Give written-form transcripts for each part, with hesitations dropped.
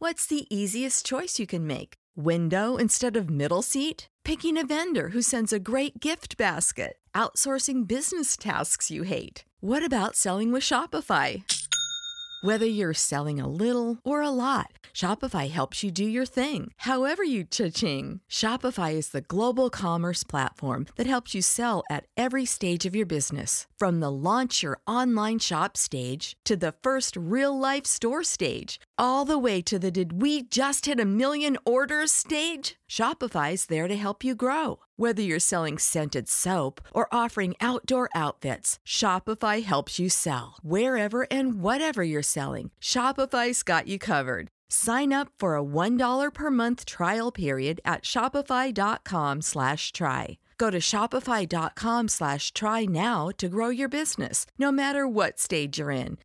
What's the easiest choice you can make? Window instead of middle seat? Picking a vendor who sends a great gift basket? Outsourcing business tasks you hate? What about selling with Shopify? Whether you're selling a little or a lot, Shopify helps you do your thing, however you cha-ching. Shopify is the global commerce platform that helps you sell at every stage of your business. From the launch your online shop stage to the first real-life store stage, all the way to the did we just hit a million orders stage. Shopify's there to help you grow. Whether you're selling scented soap or offering outdoor outfits, Shopify helps you sell. Wherever and whatever you're selling, Shopify's got you covered. Sign up for a $1 per month trial period at shopify.com/try. Go to shopify.com/try now to grow your business, no matter what stage you're in.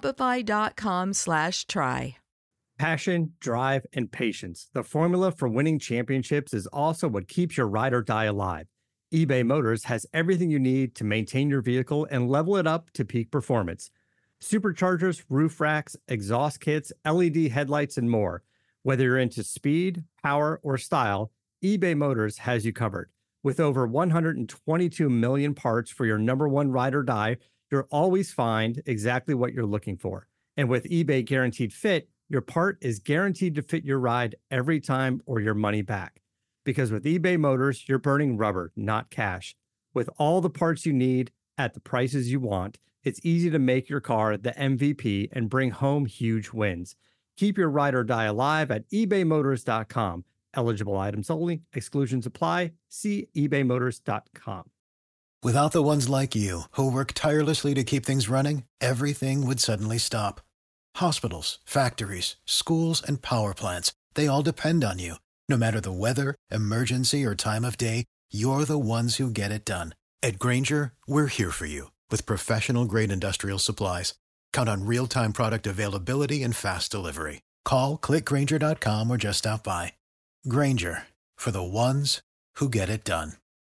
Shopify.com/try. Passion, drive, and patience. The formula for winning championships is also what keeps your ride or die alive. eBay Motors has everything you need to maintain your vehicle and level it up to peak performance. Superchargers, roof racks, exhaust kits, LED headlights, and more. Whether you're into speed, power, or style, eBay Motors has you covered. With over 122 million parts for your number one ride or die, you'll always find exactly what you're looking for. And with eBay Guaranteed Fit, your part is guaranteed to fit your ride every time or your money back. Because with eBay Motors, you're burning rubber, not cash. With all the parts you need at the prices you want, it's easy to make your car the MVP and bring home huge wins. Keep your ride or die alive at ebaymotors.com. Eligible items only. Exclusions apply. See ebaymotors.com. Without the ones like you, who work tirelessly to keep things running, everything would suddenly stop. Hospitals, factories, schools, and power plants, they all depend on you. No matter the weather, emergency, or time of day, you're the ones who get it done. At Grainger, we're here for you with professional-grade industrial supplies. Count on real-time product availability and fast delivery. Call, click Grainger.com, or just stop by. Grainger, for the ones who get it done.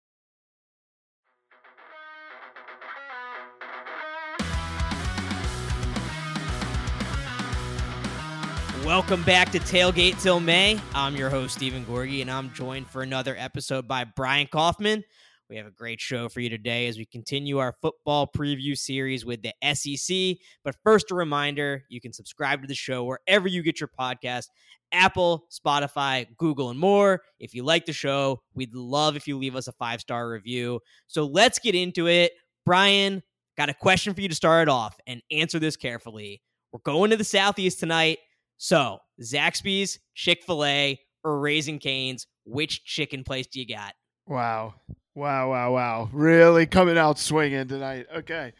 Welcome back to Tailgate Till May. I'm your host, Stephen Gorgie, and I'm joined for another episode by Brian Kaufman. We have a great show for you today as we continue our football preview series with the SEC. But first, a reminder, you can subscribe to the show wherever you get your podcast, Apple, Spotify, Google, and more. If you like the show, we'd love if you leave us a 5-star review. So let's get into it. Brian, got a question for you to start it off, and answer this carefully. We're going to the Southeast tonight. So, Zaxby's, Chick-fil-A, or Raising Cane's, which chicken place do you got? Wow. Really coming out swinging tonight. Okay.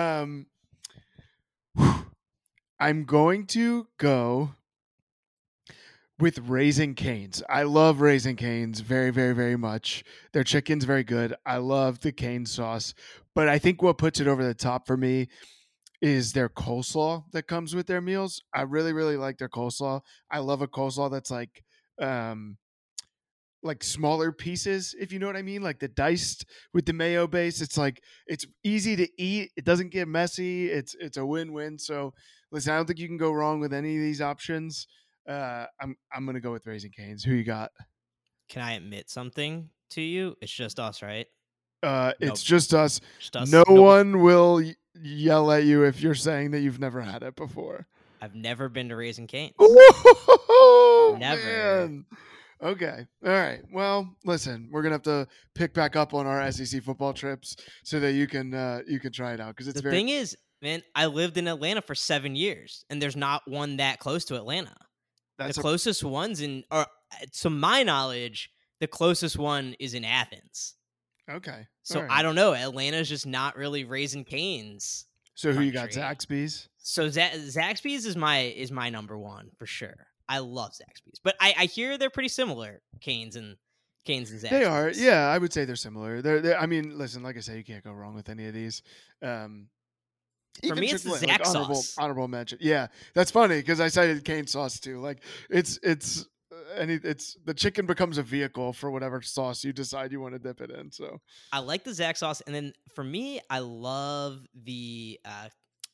I'm going to go with Raising Cane's. I love Raising Cane's very, very, very much. Their chicken's very good. I love the cane sauce. But I think what puts it over the top for me is their coleslaw that comes with their meals. I really, really like their coleslaw. I love a coleslaw that's like smaller pieces, if you know what I mean, like the diced with the mayo base. It's like, it's easy to eat. It doesn't get messy. It's a win-win. So listen, I don't think you can go wrong with any of these options. I'm going to go with Raising Cane's. Who you got? Can I admit something to you? It's just us, right? It's just us. Just us. No one will yell at you if you're saying that you've never had it before. I've never been to Raising Cane's. Never. Man. Okay. All right. Well, listen, we're gonna have to pick back up on our SEC football trips so that you can try it out, because it's the thing is, man, I lived in Atlanta for 7 years, and there's not one that close to Atlanta. The closest ones to my knowledge, the closest one is in Athens. Okay. So right. I don't know. Atlanta's just not really Raising Cane's. So who you got? Zaxby's? So Zaxby's is my number one for sure. I love Zaxby's, but I hear they're pretty similar. Cane's and Zaxby's. They are. Yeah, I would say they're similar. They're I mean, listen, like I say, you can't go wrong with any of these. For me, it's the Zax sauce. Honorable mention. Yeah, that's funny because I cited cane sauce too. Like it's the chicken becomes a vehicle for whatever sauce you decide you want to dip it in. So I like the Zax sauce, and then for me, I love the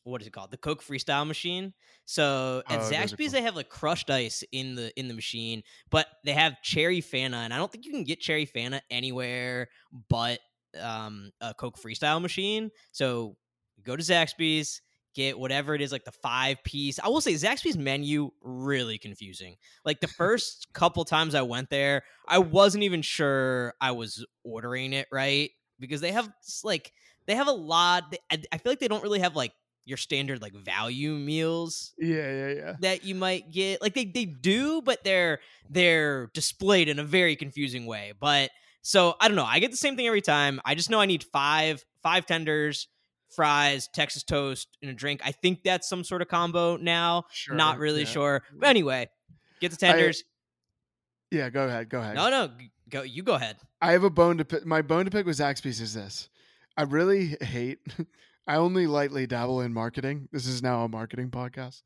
what is it called? The Coke Freestyle machine. So at Oh, those are Zaxby's, cool. they have like crushed ice in the machine, but they have cherry Fanta, and I don't think you can get cherry Fanta anywhere but a Coke Freestyle machine. So go to Zaxby's, get whatever it is, like the 5-piece. I will say Zaxby's menu really confusing. Like the first couple times I went there, I wasn't even sure I was ordering it right because they have they have a lot. I feel like they don't really have like your standard like value meals Yeah. that you might get. Like they do, but they're displayed in a very confusing way. But so I don't know. I get the same thing every time. I just know I need five tenders, fries, Texas toast, and a drink. I think that's some sort of combo now. Sure. Not really Yeah. sure. But anyway, get the I- tenders. Yeah, go ahead. No, go. You go ahead. I have a bone to pick. My bone to pick with Zaxby's is this. I really hate. I only lightly dabble in marketing. This is now a marketing podcast.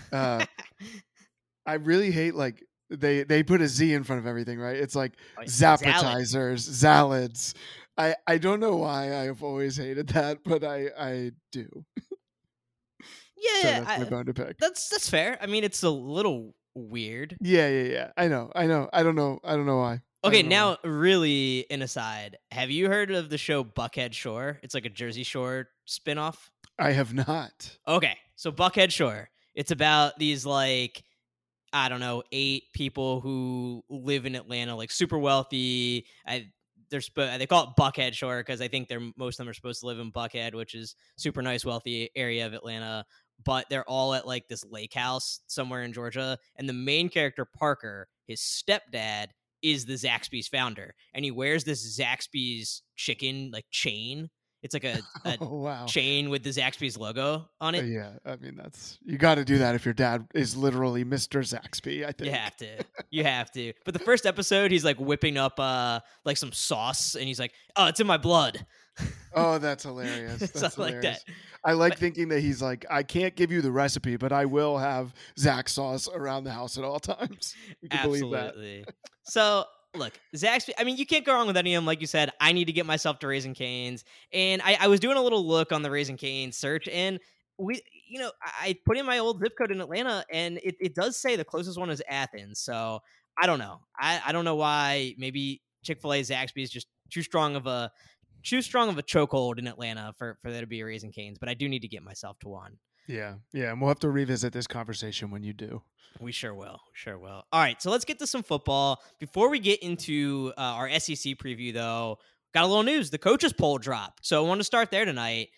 I really hate like they put a Z in front of everything, right? It's like zappetizers, salads. I don't know why I have always hated that, but I do. Yeah, So that's my bone to pick. That's fair. I mean, it's a little weird. Yeah. I know. I don't know why. Okay, now really an aside. Have you heard of the show Buckhead Shore? It's like a Jersey Shore spinoff. I have not. Okay, so Buckhead Shore. It's about these like I don't know 8 people who live in Atlanta, like super wealthy. They call it Buckhead Shore because I think most of them are supposed to live in Buckhead, which is super nice, wealthy area of Atlanta. But they're all at like this lake house somewhere in Georgia, and the main character Parker, his stepdad, is the Zaxby's founder, and he wears this Zaxby's chicken like chain. It's like a Oh, wow. chain with the Zaxby's logo on it. Yeah, I mean you got to do that if your dad is literally Mr. Zaxby. I think You have to. But the first episode, he's like whipping up like some sauce, and he's like, "Oh, it's in my blood." Oh, that's hilarious. That's Something like hilarious. that. I like thinking that he's like, I can't give you the recipe, but I will have Zax sauce around the house at all times. You can believe that. Absolutely. So look, Zaxby, I mean, you can't go wrong with any of them. Like you said, I need to get myself to Raising Cane's. And I was doing a little look on the Raising Cane's search, and I put in my old zip code in Atlanta, and it does say the closest one is Athens. So I don't know. I don't know why. Maybe Chick-fil-A Zaxby is just too strong of a chokehold in Atlanta for there to be a Raising Cane's, but I do need to get myself to one. Yeah, and we'll have to revisit this conversation when you do. We sure will. All right, so let's get to some football. Before we get into our SEC preview, though, got a little news. The coaches poll dropped. So I want to start there tonight.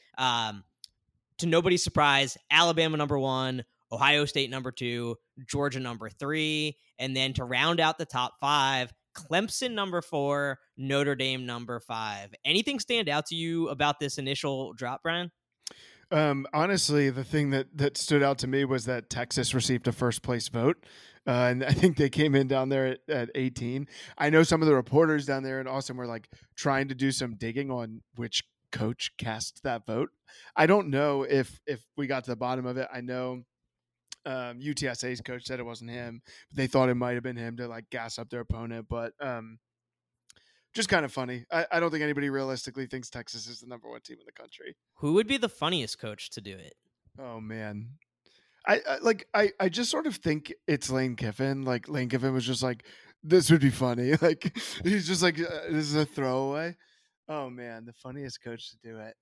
To nobody's surprise, Alabama number 1, Ohio State number 2, Georgia number 3, and then to round out the top 5, Clemson number 4, Notre Dame number 5. Anything stand out to you about this initial drop, Brian? Honestly, the thing that stood out to me was that Texas received a first place vote. And I think they came in down there at 18. I know some of the reporters down there in Austin were like trying to do some digging on which coach cast that vote. I don't know if we got to the bottom of it. I know UTSA's coach said it wasn't him. But they thought it might have been him to like gas up their opponent. But just kind of funny. I don't think anybody realistically thinks Texas is the number 1 team in the country. Who would be the funniest coach to do it? Oh man. I just sort of think it's Lane Kiffin. Like Lane Kiffin was just like, this would be funny. Like he's just like, this is a throwaway. Oh man, the funniest coach to do it.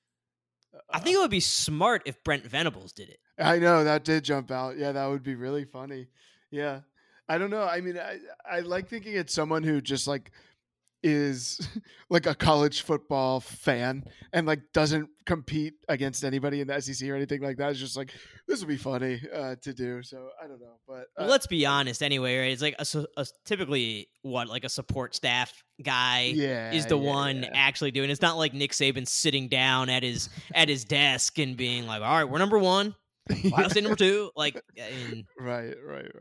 I think it would be smart if Brent Venables did it. I know that did jump out. Yeah, that would be really funny. Yeah, I don't know. I mean, I like thinking it's someone who just like is like a college football fan and like doesn't compete against anybody in the SEC or anything like that. It's just like, this would be funny to do. So I don't know, but well, let's be honest anyway, right? It's like a typically like a support staff guy is the one actually doing it. It's not like Nick Saban sitting down at his desk and being like, all right, we're number 1, Ohio State number 2. Like, right.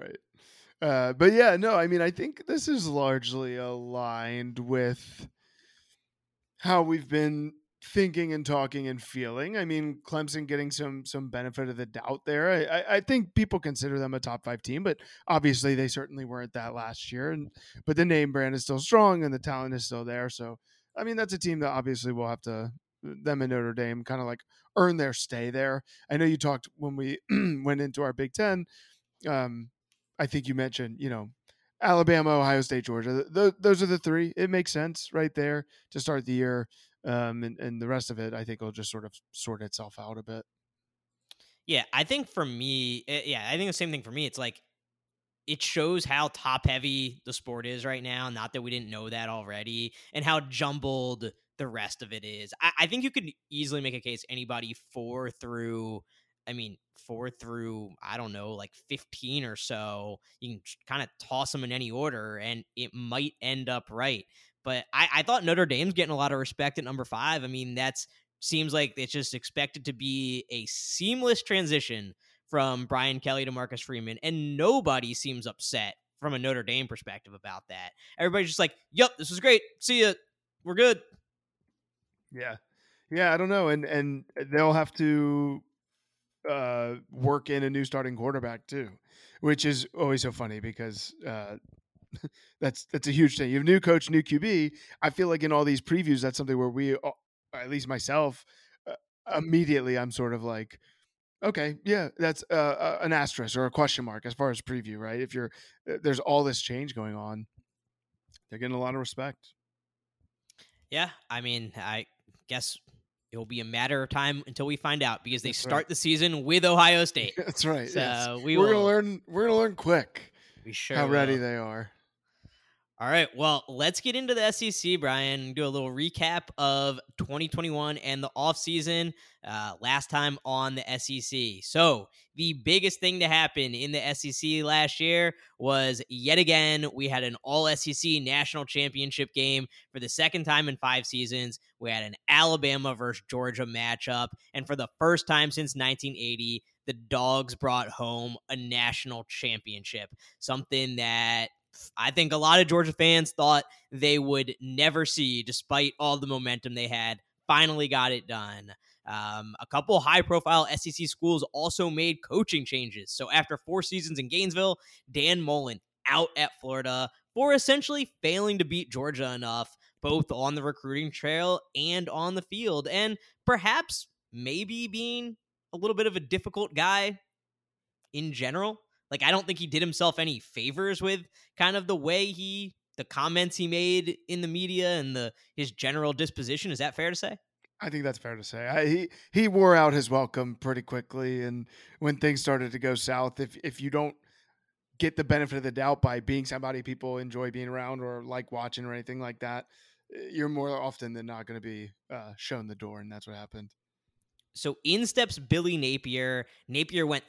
But yeah, no, I mean, I think this is largely aligned with how we've been thinking and talking and feeling. I mean, Clemson getting some benefit of the doubt there. I think people consider them a top 5 team, but obviously they certainly weren't that last year. But the name brand is still strong and the talent is still there. So, I mean, that's a team that obviously we'll have to them in Notre Dame kind of like earn their stay there. I know you talked when we went into our Big Ten. I think you mentioned, Alabama, Ohio State, Georgia. Those are the three. It makes sense right there to start the year. And the rest of it, I think, will just sort of sort itself out a bit. Yeah, I think for me, I think the same thing for me. It's like, it shows how top heavy the sport is right now. Not that we didn't know that already, and how jumbled the rest of it is. I think you could easily make a case anybody four through, I don't know, like 15 or so, you can kind of toss them in any order and it might end up right. But I thought Notre Dame's getting a lot of respect at number 5. I mean, that's seems like it's just expected to be a seamless transition from Brian Kelly to Marcus Freeman, and nobody seems upset from a Notre Dame perspective about that. Everybody's just like, yep, this was great. See ya. We're good. Yeah. Yeah, I don't know. And they'll have to work in a new starting quarterback too, which is always so funny because that's a huge thing. You have new coach, new QB. I feel like in all these previews, that's something where we, at least myself, immediately I'm sort of like, okay, yeah, that's an asterisk or a question mark as far as preview, right? If you're there's all this change going on, they're getting a lot of respect. Yeah, I mean, I guess it will be a matter of time until we find out, because they start the season with Ohio State. That's right. So yes. we're gonna learn. We're gonna learn quick. We sure how ready will. they are. All right, well, let's get into the SEC, Brian, do a little recap of 2021 and the offseason last time on the SEC. So the biggest thing to happen in the SEC last year was, yet again, we had an all-SEC national championship game for the second time in 5 seasons. We had an Alabama versus Georgia matchup, and for the first time since 1980, the Dogs brought home a national championship, something that I think a lot of Georgia fans thought they would never see, despite all the momentum they had. Finally got it done. A couple high-profile SEC schools also made coaching changes. So after 4 seasons in Gainesville, Dan Mullen out at Florida for essentially failing to beat Georgia enough, both on the recruiting trail and on the field, and perhaps maybe being a little bit of a difficult guy in general. Like, I don't think he did himself any favors with kind of the way the comments he made in the media and his general disposition. Is that fair to say? I think that's fair to say. He wore out his welcome pretty quickly, and when things started to go south, if you don't get the benefit of the doubt by being somebody people enjoy being around or like watching or anything like that, you're more often than not going to be shown the door, and that's what happened. So in steps Billy Napier. Napier went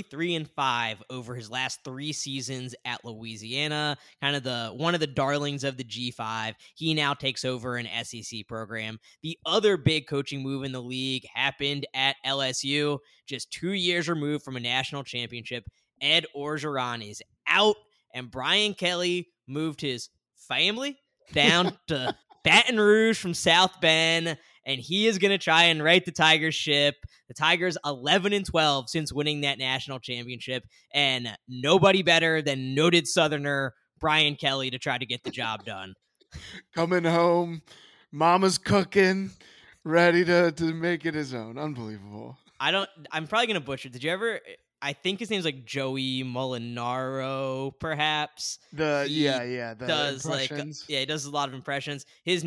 33-5 over his last 3 seasons at Louisiana, kind of one of the darlings of the G5. He now takes over an SEC program. The other big coaching move in the league happened at LSU, just 2 years removed from a national championship. Ed Orgeron is out, and Brian Kelly moved his family down to Baton Rouge from South Bend, and he is going to try and right the Tigers ship. The Tigers 11-12 since winning that national championship, and nobody better than noted Southerner Brian Kelly to try to get the job done. Coming home, mama's cooking, ready to make it his own. Unbelievable. I'm probably going to butcher. Did you ever... I think his name's like Joey Molinaro, perhaps. He does he does a lot of impressions. His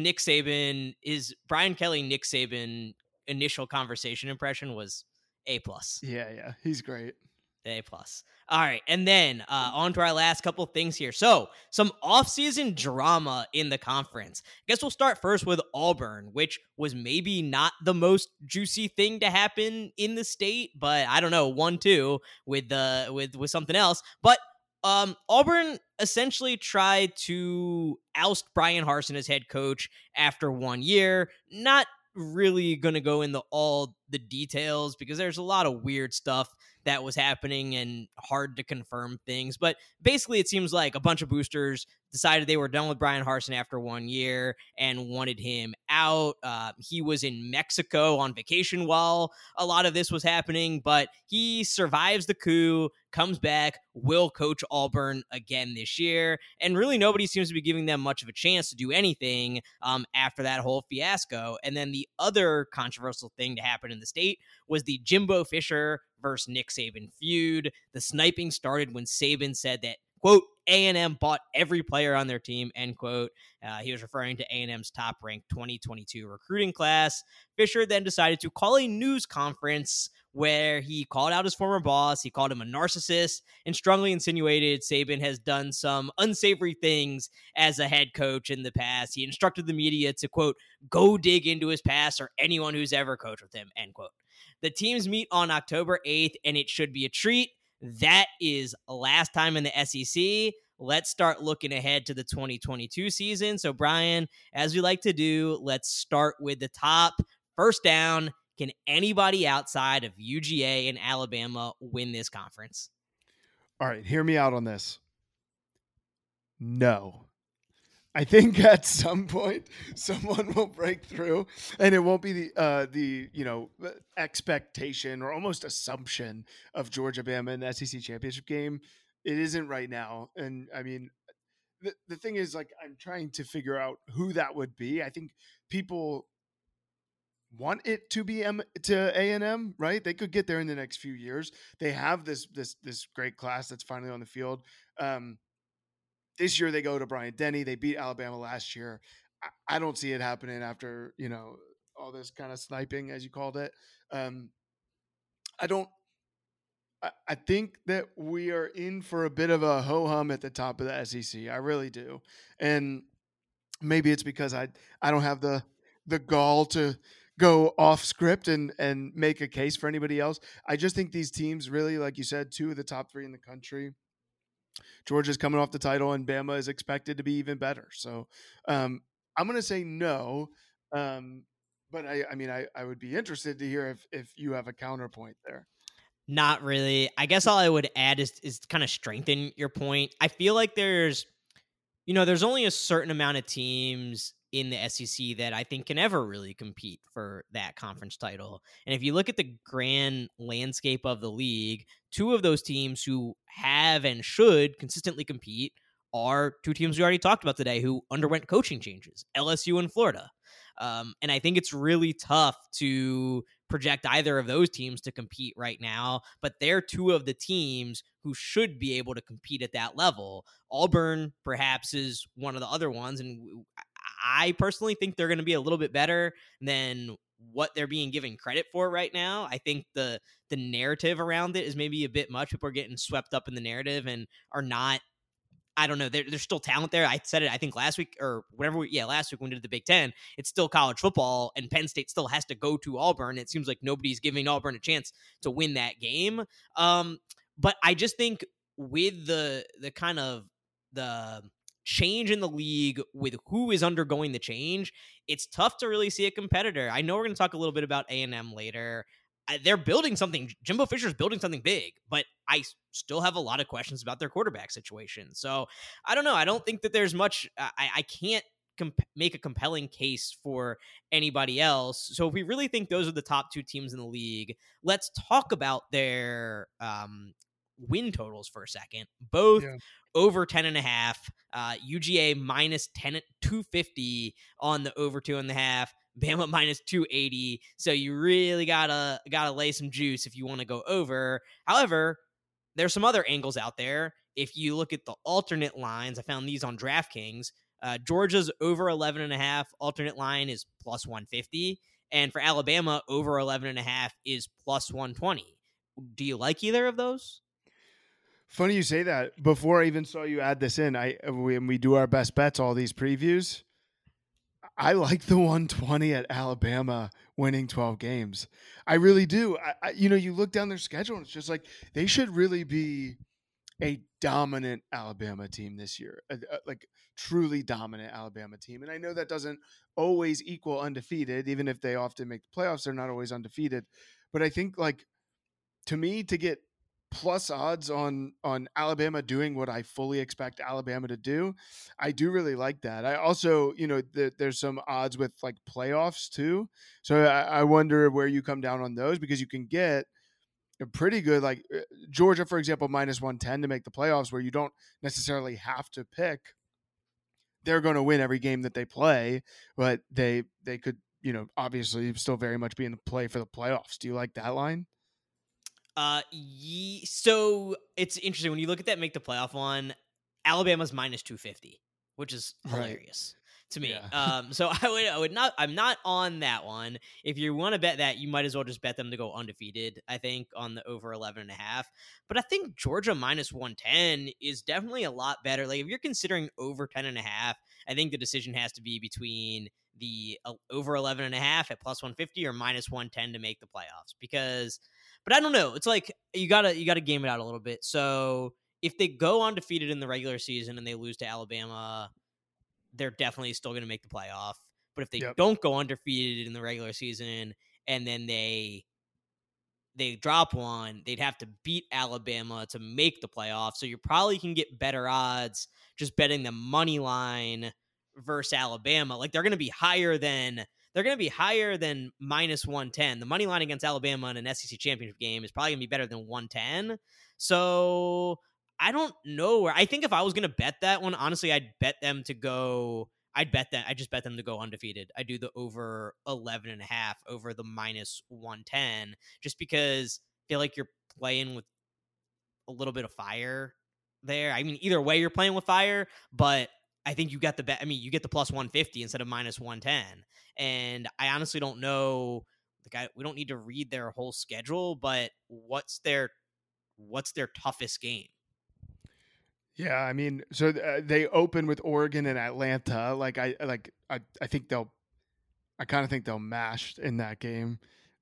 Brian Kelly Nick Saban initial conversation impression was A+. Yeah, he's great. A+. All right, and then on to our last couple things here. So, some offseason drama in the conference. I guess we'll start first with Auburn, which was maybe not the most juicy thing to happen in the state, but I don't know, 1-2 with something else. But Auburn essentially tried to oust Brian Harsin as head coach after 1 year. Not really going to go into all the details because there's a lot of weird stuff that was happening and hard to confirm things. But basically, it seems like a bunch of boosters decided they were done with Brian Harsin after 1 year and wanted him out. He was in Mexico on vacation while a lot of this was happening, but he survives the coup, comes back, will coach Auburn again this year. And really nobody seems to be giving them much of a chance to do anything after that whole fiasco. And then the other controversial thing to happen in the state was the Jimbo Fisher versus Nick Saban feud. The sniping started when Saban said that, quote, A&M bought every player on their team, end quote. He was referring to A&M's top-ranked 2022 recruiting class. Fisher then decided to call a news conference where he called out his former boss. He called him a narcissist and strongly insinuated Saban has done some unsavory things as a head coach in the past. He instructed the media to, quote, go dig into his past or anyone who's ever coached with him, end quote. The teams meet on October 8th, and it should be a treat. That is last time in the SEC. Let's start looking ahead to the 2022 season. So, Brian, as we like to do, let's start with the top. First down, can anybody outside of UGA and Alabama win this conference? All right, hear me out on this. No. I think at some point someone will break through, and it won't be the expectation or almost assumption of Georgia Bama in the SEC championship game. It isn't right now, and I mean, the thing is, like, I'm trying to figure out who that would be. I think people want it to be to A&M, right? They could get there in the next few years. They have this great class that's finally on the field. This year they go to Bryant Denny. They beat Alabama last year. I don't see it happening after, all this kind of sniping, as you called it. I think that we are in for a bit of a ho-hum at the top of the SEC. I really do. And maybe it's because I don't have the gall to go off script and make a case for anybody else. I just think these teams really, like you said, 2 of the top 3 in the country. Georgia's coming off the title, and Bama is expected to be even better. So I'm going to say no. But I would be interested to hear if you have a counterpoint there. Not really. I guess all I would add is kind of strengthen your point. I feel like there's only a certain amount of teams in the SEC that I think can ever really compete for that conference title. And if you look at the grand landscape of the league, 2 of those teams who have and should consistently compete are 2 teams we already talked about today who underwent coaching changes, LSU and Florida. And I think it's really tough to project either of those teams to compete right now, but they're 2 of the teams who should be able to compete at that level. Auburn perhaps is one of the other ones, and I personally think they're going to be a little bit better than what they're being given credit for right now. I think the narrative around it is maybe a bit much. People are getting swept up in the narrative and are not, I don't know. There's still talent there. I said it, I think last week or whatever. Last week when we did the Big Ten, it's still college football, and Penn State still has to go to Auburn. It seems like nobody's giving Auburn a chance to win that game. But I just think with the kind of the change in the league with who is undergoing the change, it's tough to really see a competitor. I know we're going to talk a little bit about A&M later. They're building something. Jimbo Fisher's building something big, but I still have a lot of questions about their quarterback situation. So I don't know. I don't think that there's much. I can't make a compelling case for anybody else. So if we really think those are the top 2 teams in the league, let's talk about their win totals for a second. Both over 10.5. UGA minus 250 on the over 2.5. Bama minus 280. So you really gotta lay some juice if you want to go over. However, there's some other angles out there. If you look at the alternate lines, I found these on DraftKings. Georgia's over 11.5 alternate line is plus 150. And for Alabama, over 11.5 is plus 120. Do you like either of those? Funny you say that. Before I even saw you add this in, when we do our best bets, all these previews, I like the 120 at Alabama winning 12 games. I really do. You look down their schedule and it's just like they should really be a dominant Alabama team this year, like truly dominant Alabama team. And I know that doesn't always equal undefeated, even if they often make the playoffs, they're not always undefeated. But I think, like, to me, to get plus odds on Alabama doing what I fully expect Alabama to do, I do really like that. I also, there's some odds with like playoffs too. So I wonder where you come down on those, because you can get pretty good. Like Georgia, for example, -110 to make the playoffs, where you don't necessarily have to pick. They're going to win every game that they play, but they could, obviously still very much be in the play for the playoffs. Do you like that line? So it's interesting when you look at that make the playoff one. Alabama's -250, which is hilarious to me. Yeah. So I would not. I'm not on that one. If you want to bet that, you might as well just bet them to go undefeated. I think on the over 11.5. But I think Georgia -110 is definitely a lot better. Like if you're considering over 10.5, I think the decision has to be between the over 11.5 at +150 or -110 to make the playoffs. But I don't know. It's like you gotta game it out a little bit. So if they go undefeated in the regular season and they lose to Alabama, they're definitely still going to make the playoff. But if they don't go undefeated in the regular season and then they drop one, they'd have to beat Alabama to make the playoff. So you probably can get better odds just betting the money line versus Alabama. Like they're going to be higher than -110. The money line against Alabama in an SEC championship game is probably going to be better than 110. So I don't know where. I think if I was going to bet that one, honestly, I just bet them to go undefeated. I do the over 11.5 over the -110, just because I feel like you're playing with a little bit of fire there. I mean, either way, you're playing with fire, but I think you got the bet. I mean, you get the +150 instead of -110. And I honestly don't know. We don't need to read their whole schedule, but what's their toughest game? Yeah, I mean, so they open with Oregon and Atlanta. I think I kind of think they'll mash in that game.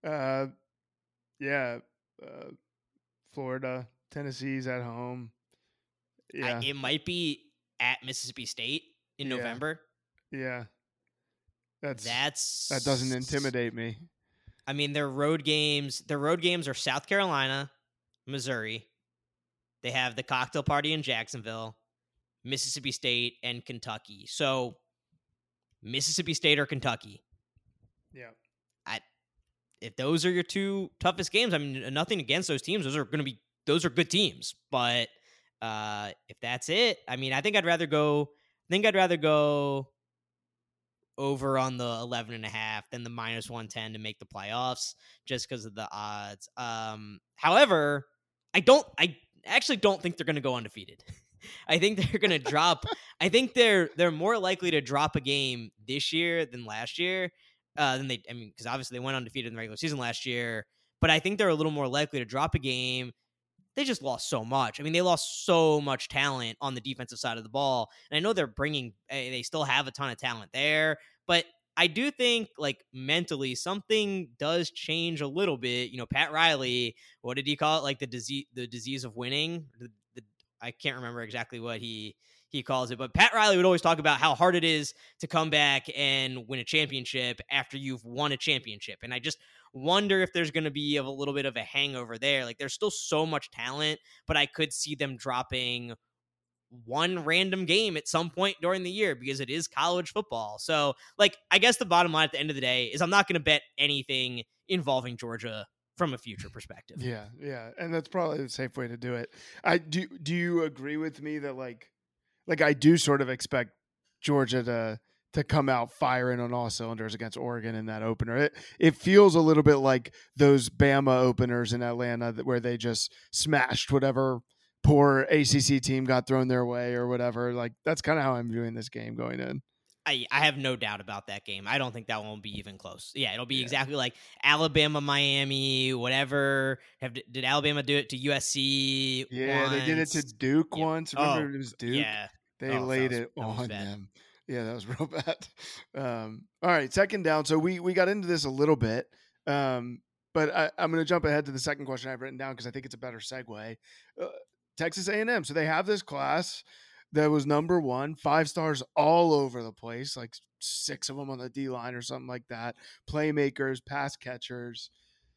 Florida, Tennessee's at home. Yeah, it might be at Mississippi State in November. Yeah, that doesn't intimidate me. I mean, their road games are South Carolina, Missouri. They have the cocktail party in Jacksonville, Mississippi State, and Kentucky. So Mississippi State or Kentucky. Yeah. If those are your two toughest games, I mean, nothing against those teams. Those are good teams. But if that's it, I mean, I think I'd rather go over on the 11.5 than the -110 to make the playoffs, just because of the odds. However, I actually don't think they're going to go undefeated. I think they're going to drop. I think they're more likely to drop a game this year than last year. Because obviously they went undefeated in the regular season last year, but I think they're a little more likely to drop a game. They just lost so much. I mean, they lost so much talent on the defensive side of the ball. And I know they still have a ton of talent there, but I do think like mentally something does change a little bit. Pat Riley, what did he call it? Like the disease of winning. I can't remember exactly what he calls it, but Pat Riley would always talk about how hard it is to come back and win a championship after you've won a championship. And I just wonder if there's going to be a little bit of a hangover there. Like there's still so much talent, but I could see them dropping one random game at some point during the year because it is college football. So like, I guess the bottom line at the end of the day is I'm not going to bet anything involving Georgia from a future perspective. Yeah. And that's probably the safe way to do it. Do you agree with me that like I do sort of expect Georgia to come out firing on all cylinders against Oregon in that opener. It feels a little bit like those Bama openers in Atlanta where they just smashed whatever poor ACC team got thrown their way or whatever. Like that's kind of how I'm viewing this game going in. I have no doubt about that game. I don't think that won't be even close. Yeah, it'll be exactly like Alabama, Miami, whatever. Did Alabama do it to USC? Yeah, once? They did it to Duke once. Remember it was Duke? Yeah. They laid it on them. Yeah, that was real bad. All right, second down. So we got into this a little bit, but I'm going to jump ahead to the second question I've written down because I think it's a better segue. Texas A&M. So they have this class that was number 1, 5 stars all over the place, like 6 of them on the D-line or something like that. Playmakers, pass catchers.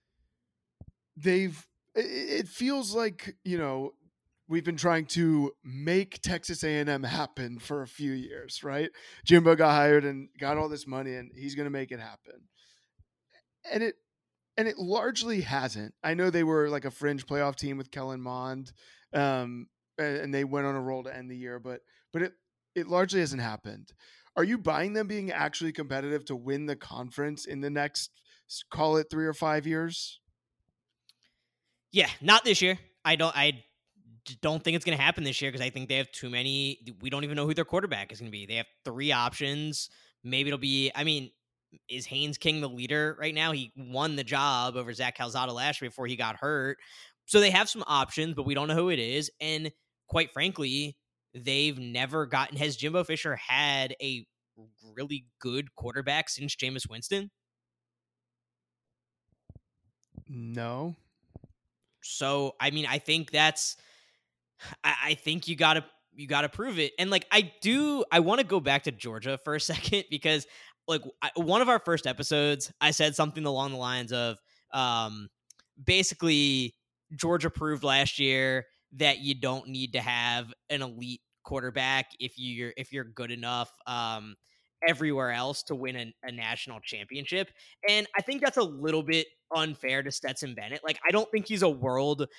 It feels like, we've been trying to make Texas A&M happen for a few years, right? Jimbo got hired and got all this money and he's going to make it happen. And and it largely hasn't. I know they were like a fringe playoff team with Kellen Mond, and they went on a roll to end the year, but it largely hasn't happened. Are you buying them being actually competitive to win the conference in the next, call it 3 or 5 years? Yeah, not this year. I don't think it's going to happen this year because I think they have too many. We don't even know who their quarterback is going to be. They have 3 options. Maybe it'll be, I mean, is Haynes King the leader right now? He won the job over Zach Calzada last year before he got hurt. So they have some options, but we don't know who it is. And quite frankly, they've never gotten, has Jimbo Fisher had a really good quarterback since Jameis Winston? No. So, I mean, I think I think you gotta prove it. And like, I want to go back to Georgia for a second because like one of our first episodes, I said something along the lines of, basically Georgia proved last year that you don't need to have an elite quarterback if you're good enough, everywhere else to win a national championship. And I think that's a little bit unfair to Stetson Bennett. Like, I don't think he's a world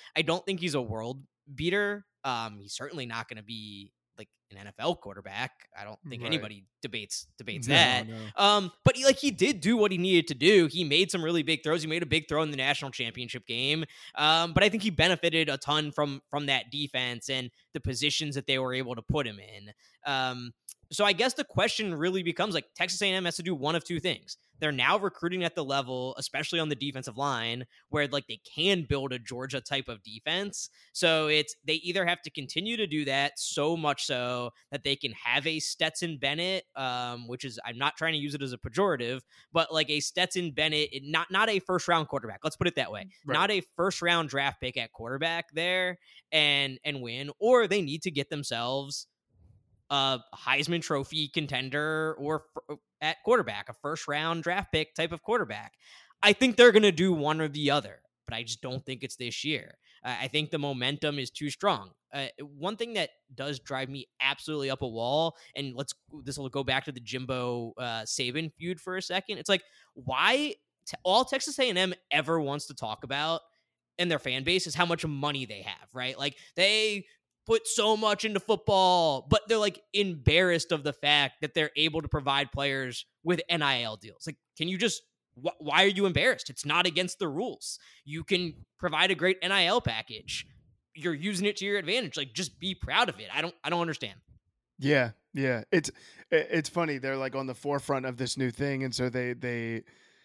beater. He's certainly not going to be like an NFL quarterback. I don't think anybody debates that. No. But he did do what he needed to do. He made some really big throws. He made a big throw in the national championship game. But I think he benefited a ton from that defense and the positions that they were able to put him in. So I guess the question really becomes like Texas A&M has to do one of two things. They're now recruiting at the level, especially on the defensive line, where like they can build a Georgia type of defense. So they either have to continue to do that so much so that they can have a Stetson Bennett, which is, I'm not trying to use it as a pejorative, but like a Stetson Bennett, not a first round quarterback. Let's put it that way. Right. Not a first round draft pick at quarterback there and win, or they need to get themselves a Heisman Trophy contender or at quarterback, a first round draft pick type of quarterback. I think they're going to do one or the other, but I just don't think it's this year. I think the momentum is too strong. One thing that does drive me absolutely up a wall, and this will go back to the Jimbo Saban feud for a second. It's like, why all Texas A&M ever wants to talk about in their fan base is how much money they have, right? Like they put so much into football, but they're like embarrassed of the fact that they're able to provide players with NIL deals. Like, can you just, why are you embarrassed? It's not against the rules. You can provide a great NIL package. You're using it to your advantage. Like, just be proud of it. I don't understand. Yeah. It's funny. They're like on the forefront of this new thing. And so they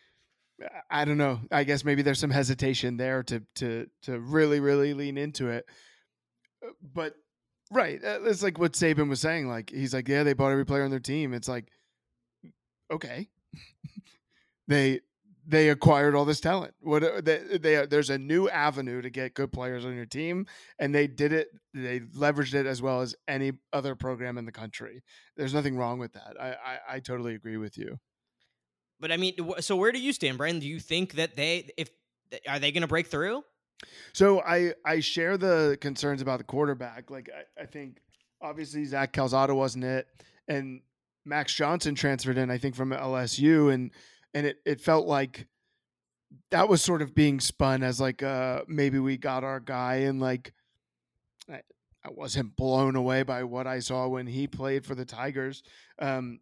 I don't know. I guess maybe there's some hesitation there to really, really lean into it. But right, it's like what Saban was saying. Like he's like, yeah, they bought every player on their team. It's like, okay, they acquired all this talent. There's a new avenue to get good players on your team, and they did it. They leveraged it as well as any other program in the country. There's nothing wrong with that. I totally agree with you. But I mean, so where do you stand, Brian? Do you think that are they going to break through? So I share the concerns about the quarterback. Like I think obviously Zach Calzada wasn't it, and Max Johnson transferred in, I think, from LSU, and it felt like that was sort of being spun as like maybe we got our guy, and like I wasn't blown away by what I saw when he played for the Tigers. I'm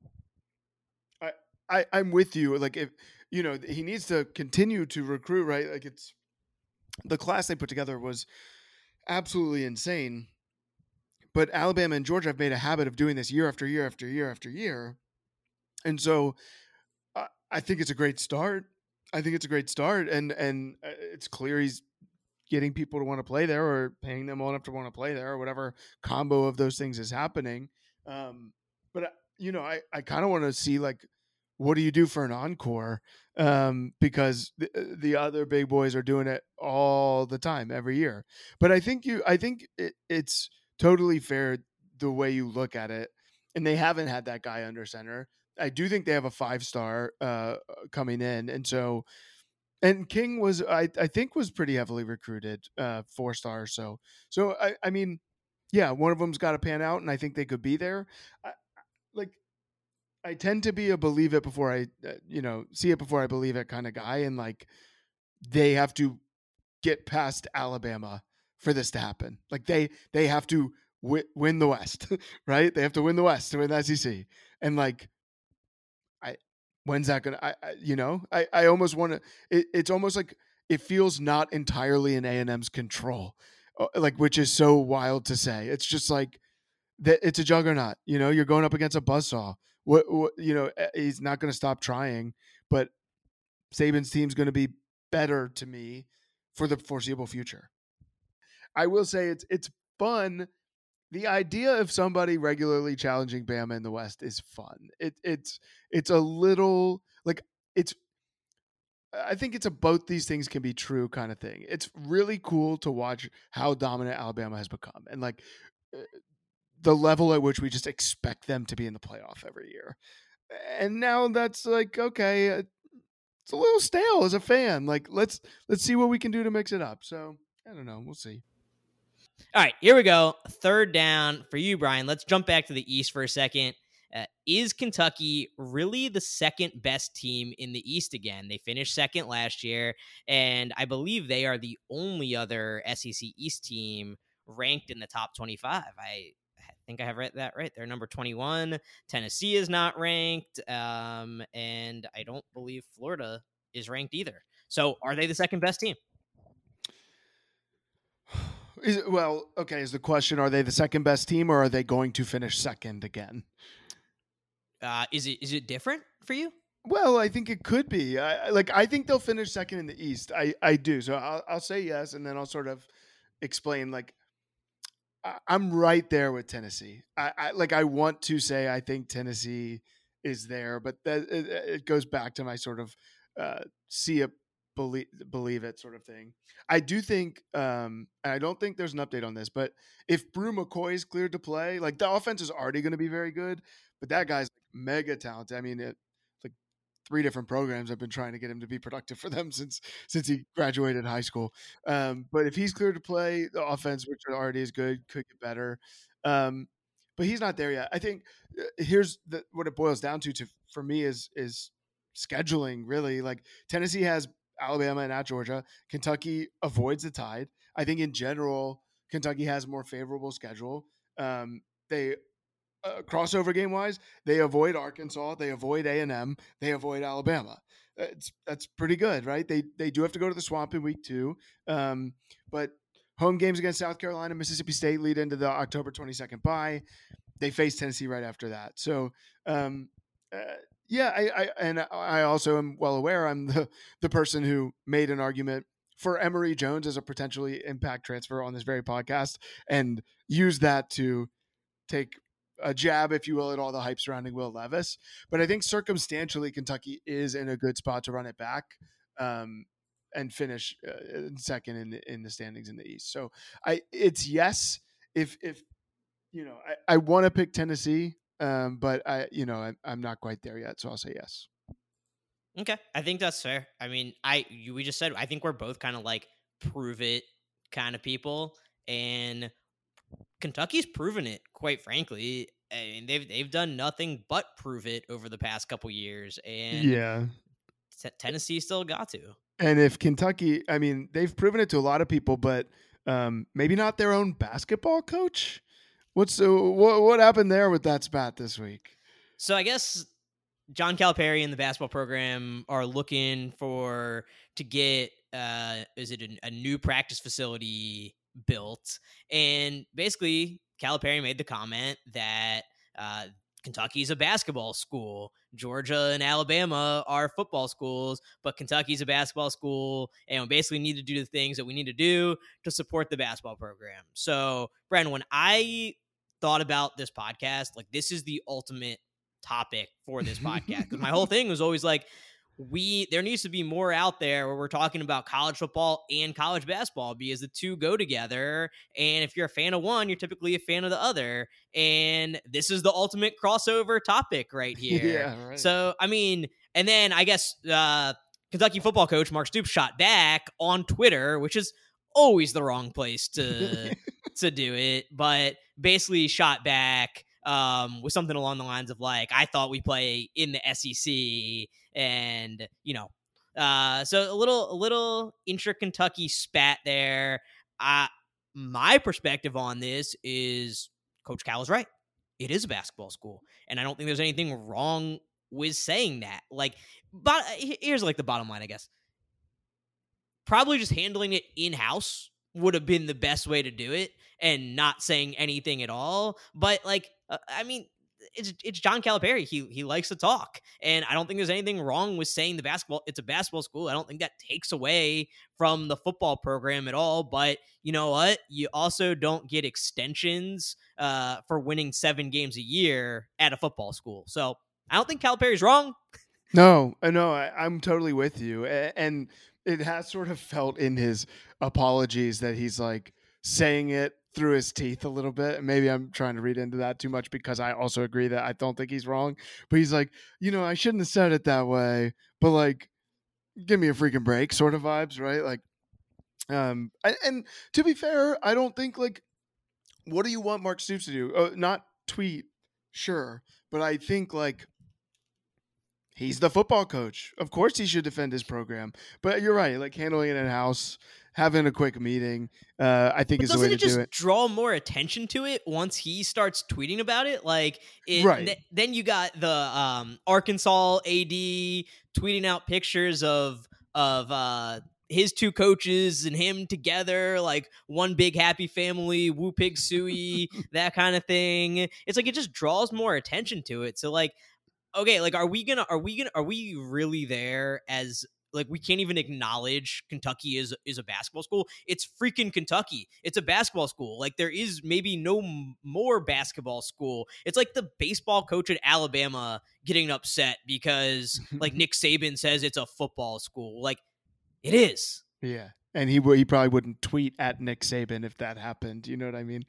with you. Like if he needs to continue to recruit, right? Like it's. The class they put together was absolutely insane. But Alabama and Georgia have made a habit of doing this year after year after year after year. And so I think it's a great start. And it's clear he's getting people to want to play there or paying them well enough to want to play there or whatever combo of those things is happening. But I kind of want to see like, what do you do for an encore? Because the other big boys are doing it all the time, every year. But I think it's totally fair the way you look at it. And they haven't had that guy under center. I do think they have a 5-star coming in. And so, and King was, I think was pretty heavily recruited, 4-star. So I mean, yeah, one of them's got to pan out and I think they could be there. I tend to be a believe it before I, see it before I believe it kind of guy. And like they have to get past Alabama for this to happen. Like they have to win the West, right? They have to win the West to win the SEC. And like, when's that going to, I almost want to, it's almost like it feels not entirely in A&M's control, like, which is so wild to say. It's just like that. It's a juggernaut, you're going up against a buzzsaw. What he's not going to stop trying, but Saban's team's going to be better to me for the foreseeable future. I will say it's fun. The idea of somebody regularly challenging Bama in the West is fun. It's a little like I think it's a both these things can be true kind of thing. It's really cool to watch how dominant Alabama has become, and like the level at which we just expect them to be in the playoff every year. And now that's like, okay, it's a little stale as a fan. Like let's see what we can do to mix it up. So I don't know. We'll see. All right, here we go. Third down for you, Brian. Let's jump back to the East for a second. Is Kentucky really the second best team in the East again? They finished second last year, and I believe they are the only other SEC East team ranked in the top 25. I think I have read that right. They're number 21. Tennessee is not ranked, and I don't believe Florida is ranked either. So are they the second best team? Is the question, are they the second best team or are they going to finish second again? Is it different for you? Well, I think it could be. I think they'll finish second in the East. I do. So I'll say yes, and then I'll sort of explain. Like, I'm right there with Tennessee. I want to say I think Tennessee is there, but it goes back to my sort of see it, believe it sort of thing. I do think, I don't think there's an update on this, but if Brew McCoy is cleared to play, like the offense is already going to be very good, but that guy's mega talented. I mean, like 3 different programs have been trying to get him to be productive for them since he graduated high school. But if he's cleared to play, the offense, which already is good, could get better. But he's not there yet. I think here's what it boils down to for me is scheduling, really. Like Tennessee has Alabama and at Georgia. Kentucky avoids the Tide. I think in general, Kentucky has a more favorable schedule. They crossover game wise, they avoid Arkansas, they avoid A&M, they avoid Alabama. That's pretty good, right? They do have to go to the Swamp in week 2, but home games against South Carolina, Mississippi State lead into the October 22nd bye. They face Tennessee right after that. So I also am well aware I'm the person who made an argument for Emory Jones as a potentially impact transfer on this very podcast and used that to take a jab, if you will, at all the hype surrounding Will Levis. But I think circumstantially Kentucky is in a good spot to run it back and finish second in the standings in the East. So it's yes. If I want to pick Tennessee, but I'm not quite there yet, so I'll say yes. Okay, I think that's fair. I mean, we just said I think we're both kind of like prove it kind of people, and Kentucky's proven it. Quite frankly, I mean they've done nothing but prove it over the past couple years, and yeah, Tennessee still got to. And if Kentucky, I mean, they've proven it to a lot of people, but maybe not their own basketball coach. What happened there with that spat this week? So I guess John Calipari and the basketball program are looking to get is it a new practice facility built, and basically Calipari made the comment that Kentucky's a basketball school, Georgia and Alabama are football schools, but Kentucky's a basketball school, and we basically need to do the things that we need to do to support the basketball program. So, Bren, when I thought about this podcast, like this is the ultimate topic for this podcast, because my whole thing was always like, there needs to be more out there where we're talking about college football and college basketball, because the two go together. And if you're a fan of one, you're typically a fan of the other. And this is the ultimate crossover topic right here. Yeah, right. So, I mean, and then I guess Kentucky football coach Mark Stoops shot back on Twitter, which is always the wrong place to do it, but basically shot back with something along the lines of like, I thought we play in the SEC, and So a little intra-Kentucky spat there. My perspective on this is Coach Cal is right. It is a basketball school, and I don't think there's anything wrong with saying that. Like, but here's like the bottom line, I guess. Probably just handling it in-house would have been the best way to do it and not saying anything at all. But like, I mean, it's John Calipari. He likes to talk, and I don't think there's anything wrong with saying it's a basketball school. I don't think that takes away from the football program at all. But you know what? You also don't get extensions for winning 7 games a year at a football school. So I don't think Calipari's wrong. No, I'm totally with you. And it has sort of felt in his apologies that he's like saying it through his teeth a little bit. Maybe I'm trying to read into that too much because I also agree that I don't think he's wrong. But he's like, I shouldn't have said it that way, but like, give me a freaking break sort of vibes, right? Like, and to be fair, I don't think like, what do you want Mark Stoops to do? Not tweet, sure. But I think like, he's the football coach. Of course he should defend his program. But you're right, like handling it in-house, having a quick meeting, I think is the way to do it. Doesn't it just draw more attention to it once he starts tweeting about it? Like, right. Then you got the Arkansas AD tweeting out pictures of his 2 coaches and him together, like one big happy family, woo pig suey, that kind of thing. It's like it just draws more attention to it. So like, okay, like are we really there as like we can't even acknowledge Kentucky is a basketball school? It's freaking Kentucky. It's a basketball school. Like there is maybe no more basketball school. It's like the baseball coach at Alabama getting upset because like Nick Saban says it's a football school. Like it is. Yeah. And he probably wouldn't tweet at Nick Saban if that happened. You know what I mean?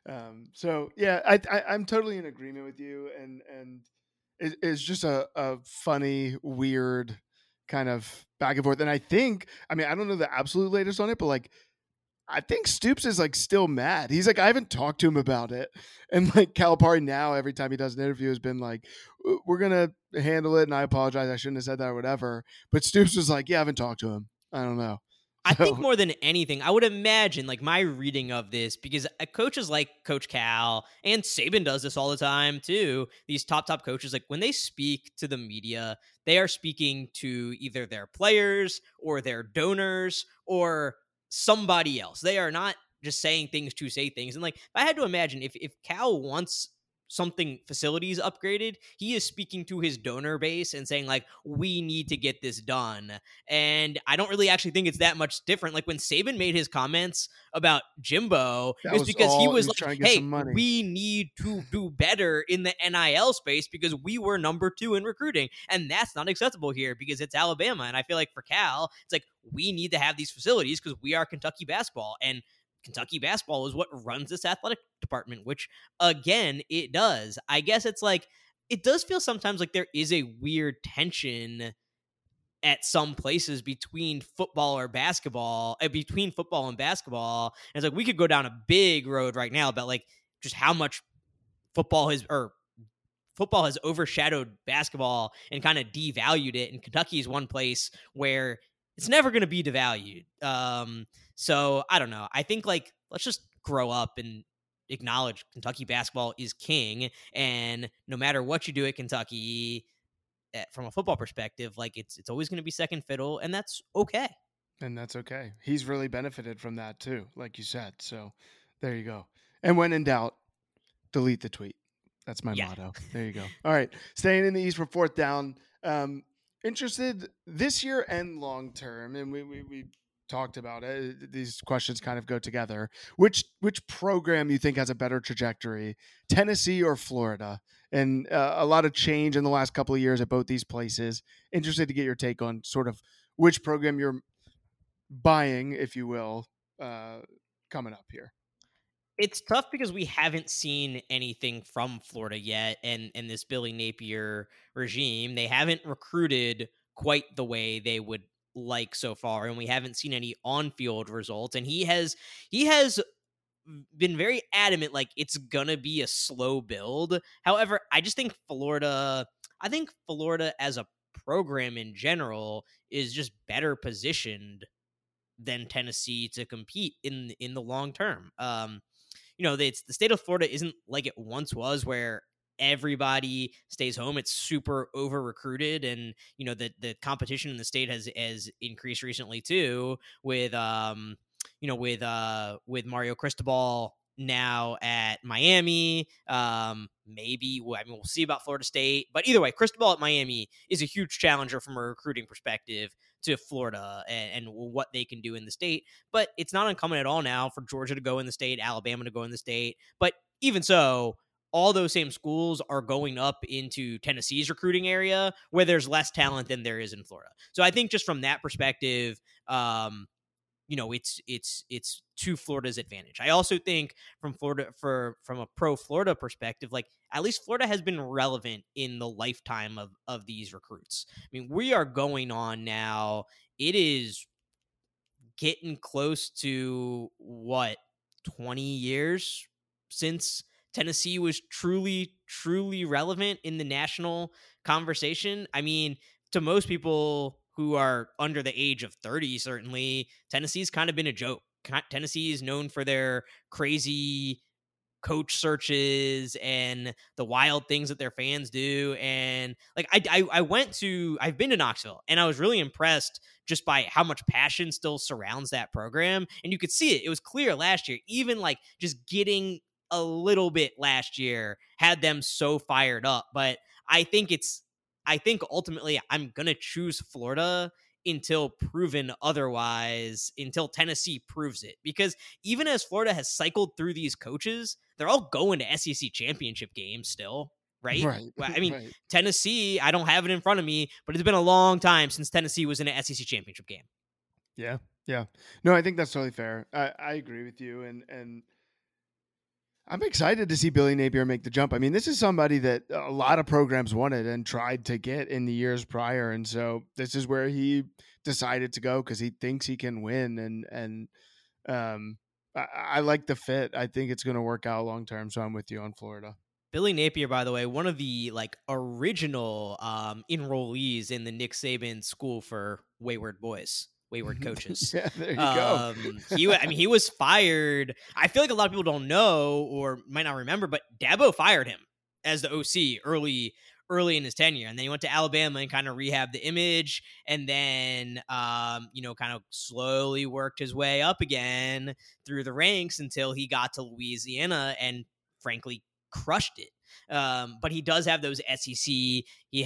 So yeah, I'm totally in agreement with you. And it's just a funny, weird kind of back and forth. And I don't know the absolute latest on it, but like, I think Stoops is like still mad. He's like, I haven't talked to him about it. And like Calipari now, every time he does an interview has been like, we're going to handle it. And I apologize. I shouldn't have said that or whatever. But Stoops was like, yeah, I haven't talked to him. I don't know. I think more than anything, I would imagine like my reading of this, because coaches like Coach Cal and Saban does this all the time too. These top coaches, like when they speak to the media, they are speaking to either their players or their donors or somebody else. They are not just saying things to say things. And like, I had to imagine if Cal wants something facilities upgraded, he is speaking to his donor base and saying like, we need to get this done. And I don't really actually think it's that much different. Like when Saban made his comments about Jimbo, it was because he was like, hey, we need to do better in the NIL space because we were number 2 in recruiting. And that's not acceptable here because it's Alabama. And I feel like for Cal, it's like, we need to have these facilities because we are Kentucky basketball. And Kentucky basketball is what runs this athletic department, which again, it does. I guess it's like, it does feel sometimes like there is a weird tension at some places between football and basketball. And it's like, we could go down a big road right now about like just how much football has overshadowed basketball and kind of devalued it. And Kentucky is one place where it's never going to be devalued. So I don't know. I think like, let's just grow up and acknowledge Kentucky basketball is king. And no matter what you do at Kentucky, from a football perspective, like it's always going to be second fiddle, and that's okay. And that's okay. He's really benefited from that too, like you said. So there you go. And when in doubt, delete the tweet. That's my motto. There you go. All right. Staying in the East for 4th down. Interested this year and long term, and we talked about it. These questions kind of go together. Which program you think has a better trajectory, Tennessee or Florida? And a lot of change in the last couple of years at both these places. Interested to get your take on sort of which program you're buying, if you will, coming up here. It's tough because we haven't seen anything from Florida yet, and this Billy Napier regime, they haven't recruited quite the way they would like so far, and we haven't seen any on-field results. And he has been very adamant, like it's gonna be a slow build. However, I just think Florida as a program in general is just better positioned than Tennessee to compete in the long term. The state of Florida isn't like it once was, where everybody stays home. It's super over recruited, and the competition in the state has increased recently too, with with Mario Cristobal now at Miami. Maybe we'll see about Florida State, but either way, Cristobal at Miami is a huge challenger from a recruiting perspective to Florida and what they can do in the state. But it's not uncommon at all now for Georgia to go in the state, Alabama to go in the state. But even so, all those same schools are going up into Tennessee's recruiting area, where there's less talent than there is in Florida. So I think just from that perspective, it's to Florida's advantage. I also think from a pro Florida perspective, like at least Florida has been relevant in the lifetime of these recruits. I mean, we are going on now. It is getting close to 20 years since Tennessee was truly, truly relevant in the national conversation. I mean, to most people who are under the age of 30, certainly, Tennessee's kind of been a joke. Tennessee is known for their crazy coach searches and the wild things that their fans do. And like, I've been to Knoxville, and I was really impressed just by how much passion still surrounds that program. And you could see it. It was clear last year, even like just getting a little bit last year had them so fired up. But I think ultimately I'm going to choose Florida until proven otherwise, until Tennessee proves it. Because even as Florida has cycled through these coaches, they're all going to SEC championship games still, right? I mean, right. Tennessee, I don't have it in front of me, but it's been a long time since Tennessee was in an SEC championship game. Yeah. No, I think that's totally fair. I agree with you. And I'm excited to see Billy Napier make the jump. I mean, this is somebody that a lot of programs wanted and tried to get in the years prior. And so this is where he decided to go because he thinks he can win. And I like the fit. I think it's going to work out long term. So I'm with you on Florida. Billy Napier, by the way, one of the original enrollees in the Nick Saban School for Wayward Coaches. Yeah, there you go. He was fired. I feel like a lot of people don't know or might not remember, but Dabo fired him as the OC early in his tenure. And then he went to Alabama and kind of rehabbed the image, and then, kind of slowly worked his way up again through the ranks until he got to Louisiana and frankly crushed it. But he does have those SEC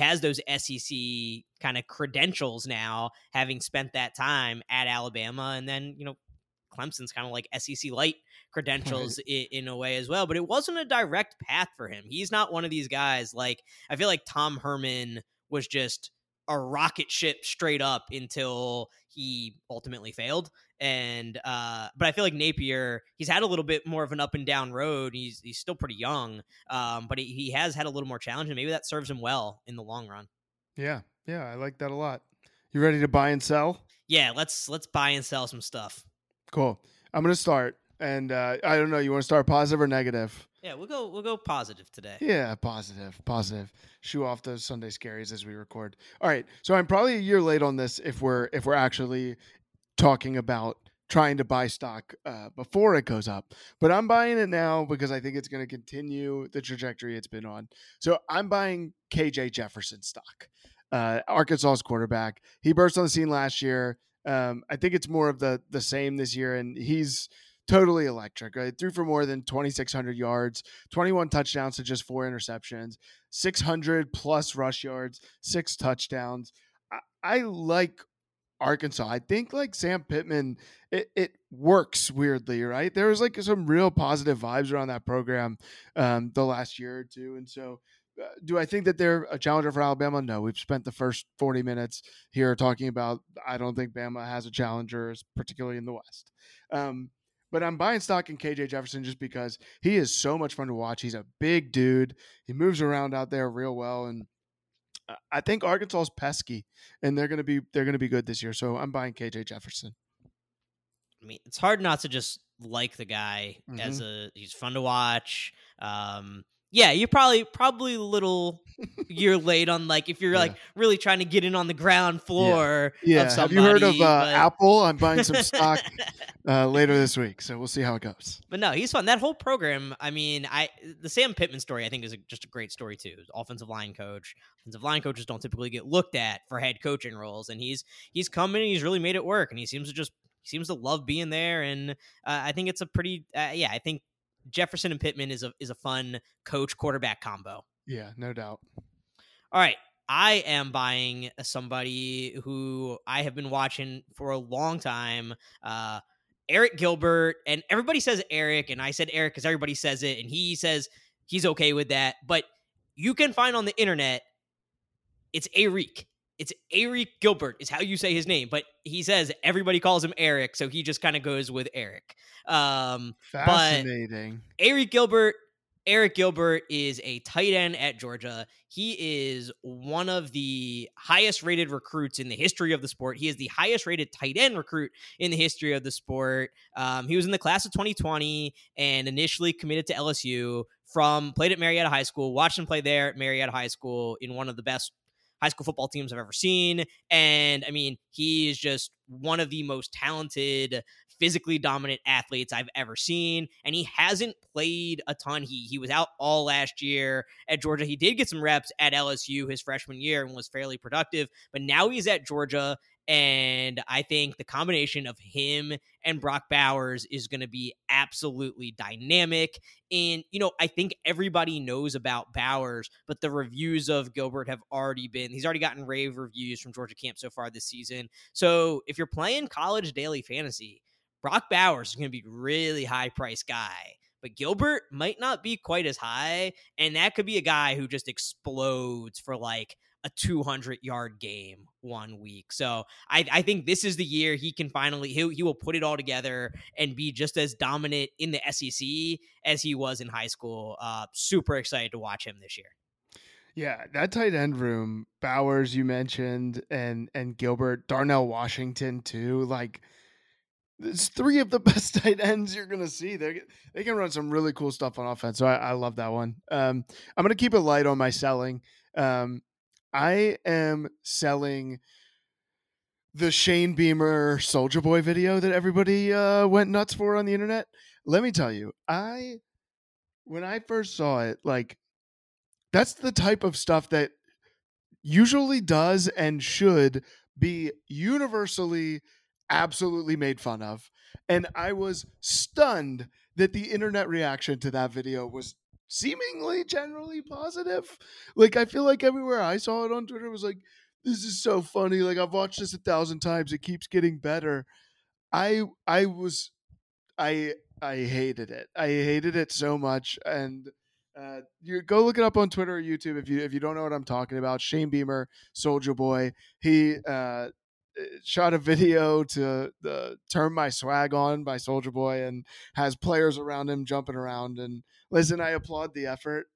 kind of credentials now, having spent that time at Alabama, and then, Clemson's kind of like SEC light credentials in a way as well. But it wasn't a direct path for him. He's not one of these guys. Like, I feel like Tom Herman was just a rocket ship straight up until he ultimately failed. And but I feel like Napier, he's had a little bit more of an up and down road. He's still pretty young, but he has had a little more challenge, and maybe that serves him well in the long run. Yeah, I like that a lot. You ready to buy and sell? Yeah, let's buy and sell some stuff. Cool. I'm gonna start, and I don't know. You want to start positive or negative? Yeah, we'll go positive today. Yeah, positive. Shoo off those Sunday scaries as we record. All right, so I'm probably a year late on this if we're actually talking about trying to buy stock before it goes up, but I'm buying it now because I think it's going to continue the trajectory it's been on. So I'm buying KJ Jefferson stock, Arkansas's quarterback. He burst on the scene last year. I think it's more of the same this year, and he's totally electric. Right? Threw for more than 2,600 yards, 21 touchdowns to just 4 interceptions, 600 plus rush yards, 6 touchdowns. I like Arkansas. I think like Sam Pittman, it works weirdly, right? There was like some real positive vibes around that program the last year or two. And so do I think that they're a challenger for Alabama? No, we've spent the first 40 minutes here talking about, I don't think Bama has a challenger, particularly in the West. But I'm buying stock in KJ Jefferson just because he is so much fun to watch. He's a big dude. He moves around out there real well. And I think Arkansas is pesky, and they're going to be good this year. So I'm buying KJ Jefferson. I mean, it's hard not to just like the guy. He's fun to watch. Yeah, you're probably a little you're late on, like, if you're like really trying to get in on the ground floor of somebody. Have you heard of but... Apple? I'm buying some stock later this week, so we'll see how it goes. But no, he's fun. That whole program, I mean, the Sam Pittman story, I think, is just a great story too. Offensive line coach. Offensive line coaches don't typically get looked at for head coaching roles, and he's come in and he's really made it work, and he seems to love being there. And I think it's a pretty I think Jefferson and Pittman is a fun coach quarterback combo. Yeah, no doubt. All right. I am buying somebody who I have been watching for a long time, Eric Gilbert. And everybody says Eric, and I said Eric because everybody says it, and he says he's okay with that. But you can find on the internet, it's Eric. It's Eric Gilbert is how you say his name, but he says everybody calls him Eric, so he just kind of goes with Eric. Fascinating. But Eric Gilbert is a tight end at Georgia. He is one of the highest rated recruits in the history of the sport. He is the highest rated tight end recruit in the history of the sport. He was in the class of 2020 and initially committed to LSU. Played at Marietta High School, watched him play there at Marietta High School in one of the best high school football teams I've ever seen. And I mean, he is just one of the most talented, physically dominant athletes I've ever seen. And he hasn't played a ton. He was out all last year at Georgia. He did get some reps at LSU his freshman year and was fairly productive, but now he's at Georgia. And I think the combination of him and Brock Bowers is going to be absolutely dynamic. And, I think everybody knows about Bowers, but the reviews of Gilbert have he's already gotten rave reviews from Georgia camp so far this season. So if you're playing college daily fantasy, Brock Bowers is going to be a really high price guy, but Gilbert might not be quite as high. And that could be a guy who just explodes for like a 200-yard game one week. So I think this is the year he can finally, he will put it all together and be just as dominant in the SEC as he was in high school. Super excited to watch him this year. Yeah, that tight end room, Bowers you mentioned, and Gilbert, Darnell Washington too. Like, it's three of the best tight ends you're gonna see. They can run some really cool stuff on offense. So I love that one. I'm gonna keep it light on my selling. I am selling the Shane Beamer Soulja Boy video that everybody went nuts for on the internet. Let me tell you, when I first saw it, like, that's the type of stuff that usually does and should be universally absolutely made fun of. And I was stunned that the internet reaction to that video was seemingly generally positive. Like, I feel like everywhere I saw it on Twitter was like, this is so funny. Like, I've watched this 1,000 times. It keeps getting better. I hated it. I hated it so much. And you go look it up on Twitter or YouTube if you don't know what I'm talking about. Shane Beamer, Soulja Boy. He shot a video to the "Turn My Swag On" by Soulja Boy and has players around him jumping around. And listen, I applaud the effort.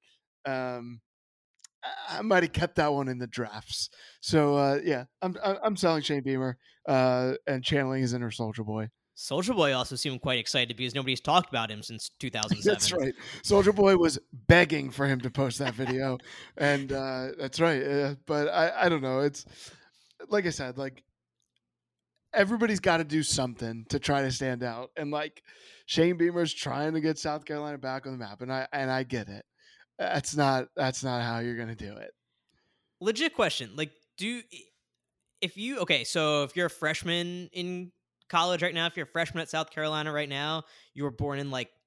I might have kept that one in the drafts. So yeah, I'm selling Shane Beamer and channeling his inner Soulja Boy. Soulja Boy also seemed quite excited because nobody's talked about him since 2007. That's right. Soulja Boy was begging for him to post that video, and that's right. But I don't know. It's like I said, like, everybody's got to do something to try to stand out, and like Shane Beamer's trying to get South Carolina back on the map, and I get it. That's not how you're gonna do it. Legit question. Like, if you're a freshman in college right now, if you're a freshman at South Carolina right now, you were born in like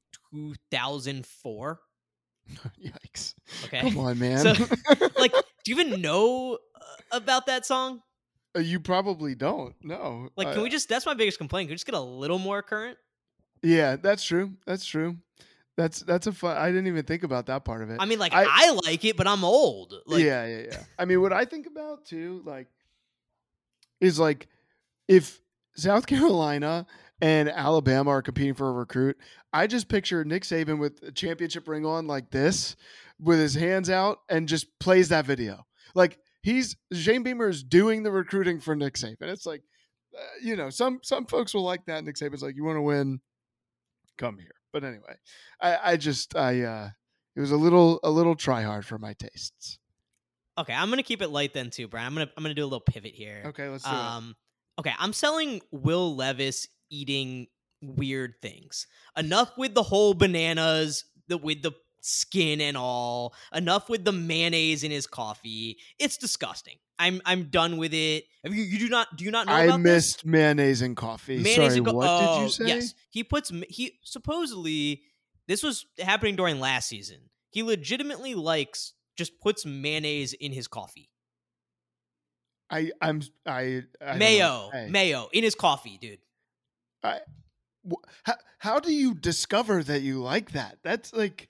2004. Yikes. Okay. Come on, man. So, like, do you even know about that song? You probably don't. No. Like, can we that's my biggest complaint. Can we just get a little more current? Yeah, that's true. That's true. That's a fun. I didn't even think about that part of it. I mean, like, I like it, but I'm old. Like, yeah. I mean, what I think about too, like, is like, if South Carolina and Alabama are competing for a recruit, I just picture Nick Saban with a championship ring on like this, with his hands out, and just plays that video. Like, Shane Beamer is doing the recruiting for Nick Saban. It's like, some folks will like that. Nick Saban's like, you want to win, come here. But anyway, it was a little try hard for my tastes. Okay, I'm gonna keep it light then too, Brian. I'm gonna do a little pivot here. Okay, let's do it. Okay, I'm selling Will Levis eating weird things. Enough with the whole bananas, with the skin and all. Enough with the mayonnaise in his coffee. It's disgusting. I'm done with it. You do you not know I about missed this? mayonnaise and coffee. Mayonnaise Sorry, and what did you oh, say? yes. He supposedly, this was happening during last season. He legitimately just puts mayonnaise in his coffee. I don't Mayo, know. Hey, mayo in his coffee, dude. how do you discover that you like that? That's like,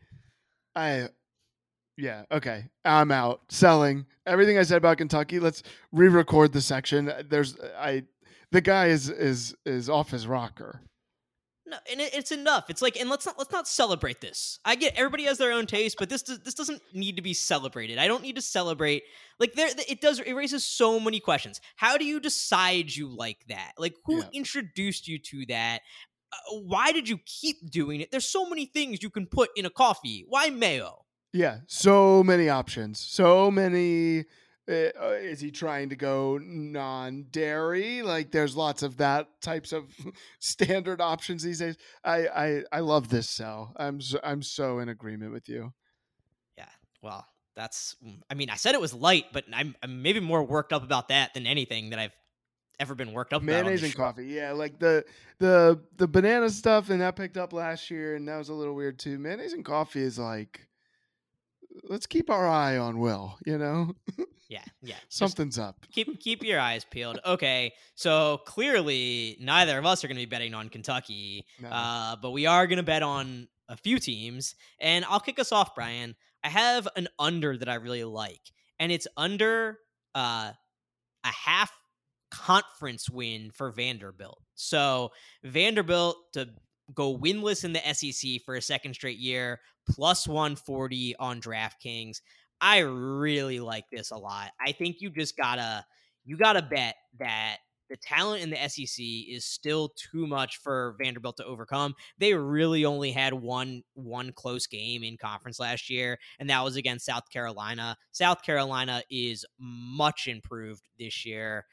yeah, okay. I'm out. Selling everything I said about Kentucky. Let's re-record the section. The guy is off his rocker. No, and it's enough. It's like, and let's not celebrate this. I get everybody has their own taste, but this doesn't need to be celebrated. I don't need to celebrate. Like it raises so many questions. How do you decide you like that? Like who introduced you to that? Why did you keep doing it? There's so many things you can put in a coffee. Why mayo? Yeah, so many options. So many. Is he trying to go non-dairy? Like, there's lots of that types of standard options these days. I love this sell. I'm so in agreement with you. Yeah, well, that's. I mean, I said it was light, but I'm maybe more worked up about that than anything that I've ever been worked up about. Mayonnaise and coffee, yeah, like the banana stuff, and that picked up last year, and that was a little weird too. Mayonnaise and coffee is like, let's keep our eye on Will, you know? Yeah. Something's up. Keep your eyes peeled. Okay, so clearly neither of us are going to be betting on Kentucky, No. but we are going to bet on a few teams, and I'll kick us off, Brian. I have an under that I really like, and it's under a half conference win for Vanderbilt. So Vanderbilt to go winless in the SEC for a second straight year, plus 140 on DraftKings. I really like this a lot. I think you gotta bet that the talent in the SEC is still too much for Vanderbilt to overcome. They really only had one close game in conference last year, and that was against South Carolina. South Carolina is much improved this year.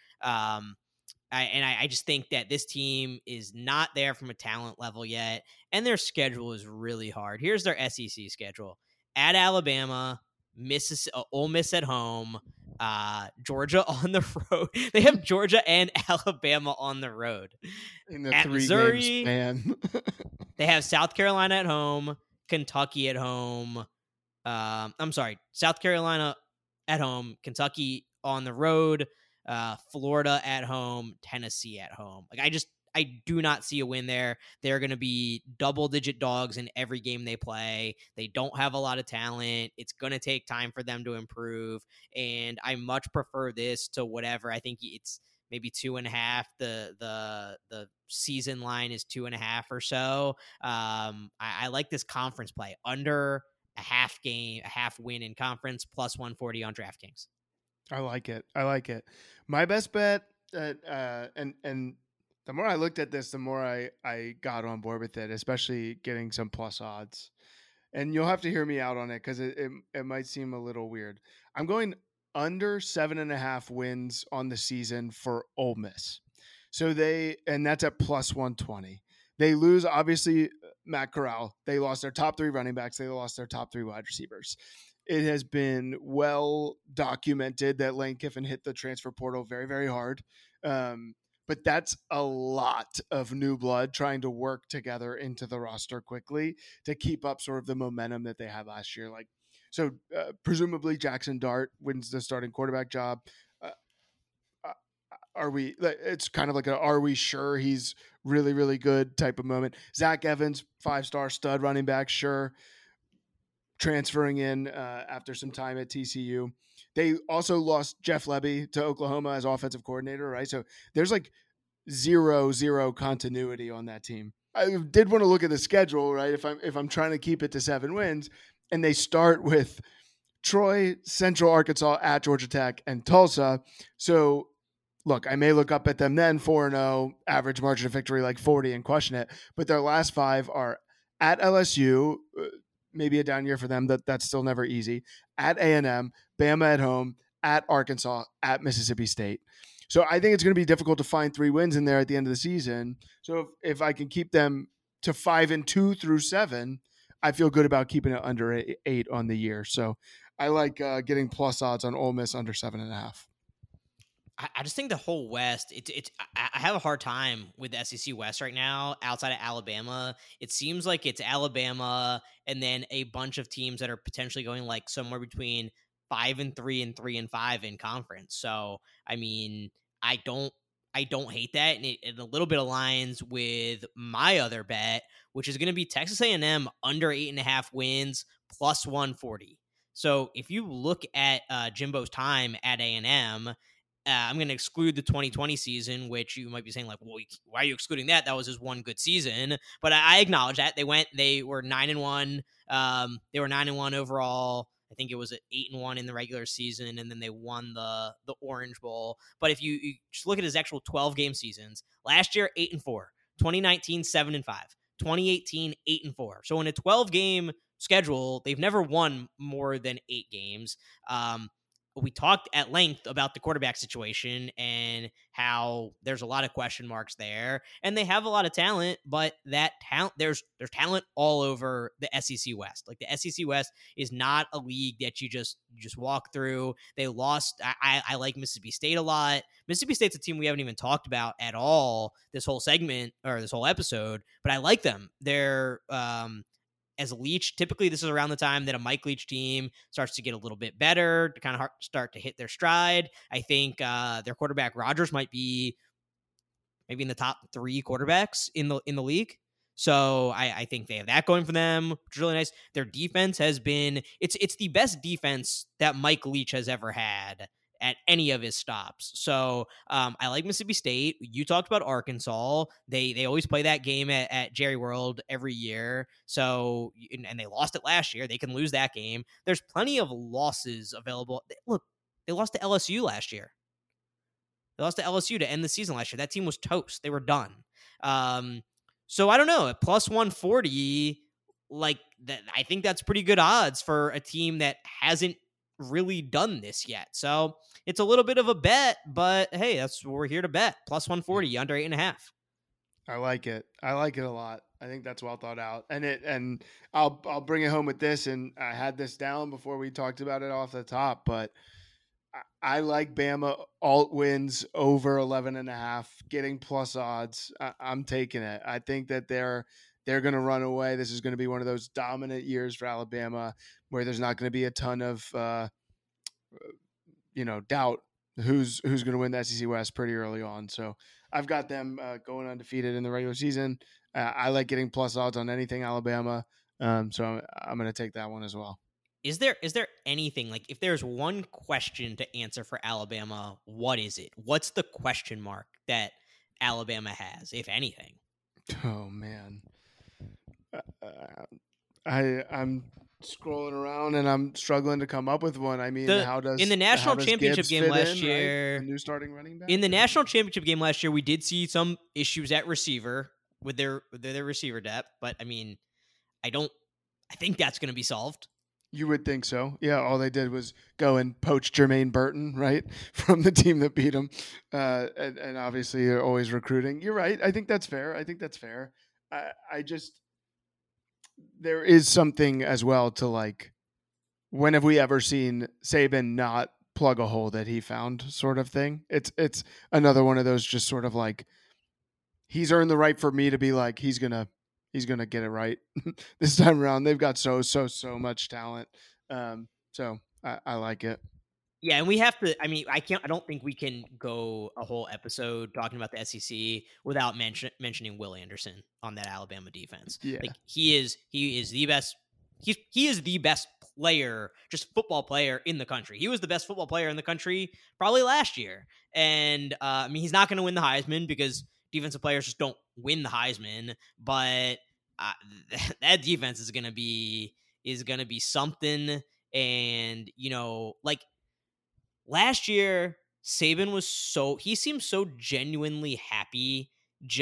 I just think that this team is not there from a talent level yet, and their schedule is really hard. Here's their SEC schedule: at Alabama, Ole Miss at home, Georgia on the road. They have Georgia and Alabama on the road. In the at 3 Missouri, game span. they have South Carolina at home, Kentucky at home. I'm sorry, South Carolina at home, Kentucky on the road, Florida at home, Tennessee at home. Like I do not see a win there. They're going to be double-digit dogs in every game they play. They don't have a lot of talent. It's going to take time for them to improve, and I much prefer this to whatever. I think it's maybe 2.5. The season line is 2.5 or so. I like this conference play under a half win in conference, plus 140 on DraftKings. I like it. My best bet, and the more I looked at this, the more I got on board with it, especially getting some plus odds. And you'll have to hear me out on it because it might seem a little weird. I'm going under 7.5 wins on the season for Ole Miss. So and that's at plus 120. They lose, obviously, Matt Corral. They lost their top 3 running backs. They lost their top 3 wide receivers. It has been well documented that Lane Kiffin hit the transfer portal very, very hard. But that's a lot of new blood trying to work together into the roster quickly to keep up sort of the momentum that they had last year. Presumably Jackson Dart wins the starting quarterback job. It's kind of like are we sure he's really, really good type of moment. Zach Evans, 5-star stud running back, sure. Transferring in after some time at TCU. They also lost Jeff Lebby to Oklahoma as offensive coordinator, right? So there's like zero continuity on that team. I did want to look at the schedule, right? If I'm trying to keep it to 7 wins, and they start with Troy, Central Arkansas, at Georgia Tech, and Tulsa. So look, I may look up at them then 4-0, average margin of victory like 40 and question it, but their last 5 are at LSU, maybe a down year for them. That's still never easy. At A&M, Bama at home, at Arkansas, at Mississippi State. So I think it's going to be difficult to find 3 wins in there at the end of the season. So if I can keep them to 5-2 through 7, I feel good about keeping it under 8 on the year. So I like getting plus odds on Ole Miss under 7.5. I just think the whole West, I have a hard time with the SEC West right now outside of Alabama. It seems like it's Alabama and then a bunch of teams that are potentially going like somewhere between 5-3 and 3-5 in conference. So, I mean, I don't hate that. And it a little bit aligns with my other bet, which is going to be Texas A&M under 8.5 wins plus 140. So if you look at Jimbo's time at A&M, I'm going to exclude the 2020 season, which you might be saying like, well, why are you excluding that? That was his one good season. But I acknowledge that they were 9-1. They were 9-1 overall. I think it was 8-1 in the regular season, and then they won the Orange Bowl. But if you just look at his actual 12 game seasons, last year 8-4, 2019 7-5, 2018 8-4. So in a 12 game schedule, they've never won more than 8 games. We talked at length about the quarterback situation and how there's a lot of question marks there, and they have a lot of talent, but that talent, there's talent all over the SEC West. Like the SEC West is not a league that you just walk through. They lost. I like Mississippi State a lot. Mississippi State's a team we haven't even talked about at all this whole segment or this whole episode, but I like them. They're, as a Leach, typically this is around the time that a Mike Leach team starts to get a little bit better, to kind of start to hit their stride. I think their quarterback Rodgers might be maybe in the top 3 quarterbacks in the league. So I think they have that going for them, which is really nice. Their defense has been it's the best defense that Mike Leach has ever had at any of his stops. So I like Mississippi State. You talked about Arkansas. They always play that game at Jerry World every year. So, and they lost it last year. They can lose that game. There's plenty of losses available. Look, they lost to LSU last year. They lost to LSU to end the season last year. That team was toast. They were done. So I don't know. At plus 140, like that, I think that's pretty good odds for a team that hasn't really done this yet. So it's a little bit of a bet, but hey, that's what we're here to bet. Plus 140 under 8.5. I like it. I like it a lot. I think that's well thought out. And I'll bring it home with this. And I had this down before we talked about it off the top, but I like Bama alt wins over 11.5, getting plus odds. I'm taking it. I think that they're going to run away. This is going to be one of those dominant years for Alabama where there's not going to be a ton of, doubt who's going to win the SEC West pretty early on. So I've got them going undefeated in the regular season. I like getting plus odds on anything Alabama. So I'm going to take that one as well. Is there anything, like if there's one question to answer for Alabama, what is it? What's the question mark that Alabama has, if anything? Oh, man. I'm scrolling around and I'm struggling to come up with one. I mean, in the national championship game last year, right? The new starting running back? In the national championship game last year, we did see some issues at receiver with their receiver depth, but I mean, I think that's going to be solved. You would think so. Yeah, all they did was go and poach Jermaine Burton, right, from the team that beat him. And obviously you're always recruiting. You're right. I think that's fair. I just there is something as well to like, when have we ever seen Saban not plug a hole that he found sort of thing? It's another one of those just sort of like, he's earned the right for me to be like, he's going to get it right this time around. They've got so much talent. So I like it. Yeah, and we have to. I mean, I don't think we can go a whole episode talking about the SEC without mentioning Will Anderson on that Alabama defense. Yeah. Like he is the best. He is the best player, just football player in the country. He was the best football player in the country probably last year. And I mean, he's not going to win the Heisman because defensive players just don't win the Heisman. But that defense is going to be something. And like. Last year, Saban he seemed so genuinely happy just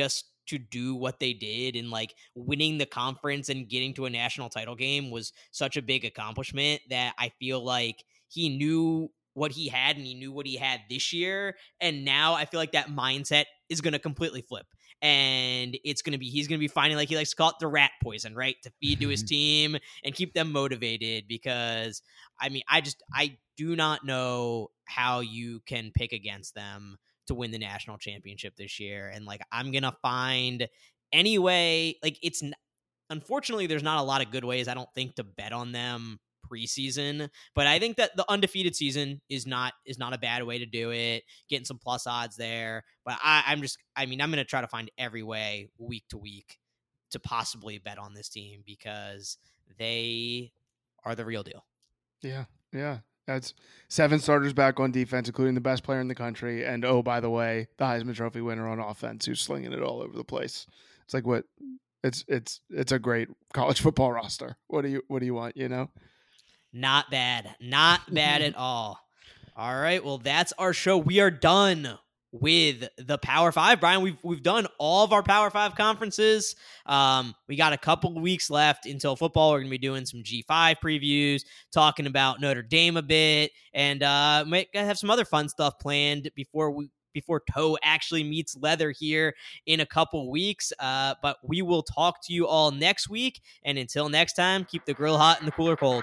to do what they did, and like winning the conference and getting to a national title game was such a big accomplishment that I feel like he knew what he had and he knew what he had this year. And now I feel like that mindset is going to completely flip. And he's going to be finding, like he likes to call it, the rat poison, right? To feed to his team and keep them motivated, because I mean, I do not know how you can pick against them to win the national championship this year. And like, I'm going to find any way, like unfortunately, there's not a lot of good ways, I don't think, to bet on them preseason, but I think that the undefeated season is not a bad way to do it, getting some plus odds there. But I'm going to try to find every way week to week to possibly bet on this team, because they are the real deal. Yeah. That's 7 starters back on defense, including the best player in the country. And oh, by the way, the Heisman Trophy winner on offense, who's slinging it all over the place. It's like, what? It's a great college football roster. What do you want, you know? Not bad at all. All right, well, that's our show. We are done with the Power 5. Brian, we've done all of our Power 5 conferences. We got a couple of weeks left until football. We're going to be doing some G5 previews, talking about Notre Dame a bit, and might have some other fun stuff planned before toe actually meets leather here in a couple weeks. But we will talk to you all next week. And until next time, keep the grill hot and the cooler cold.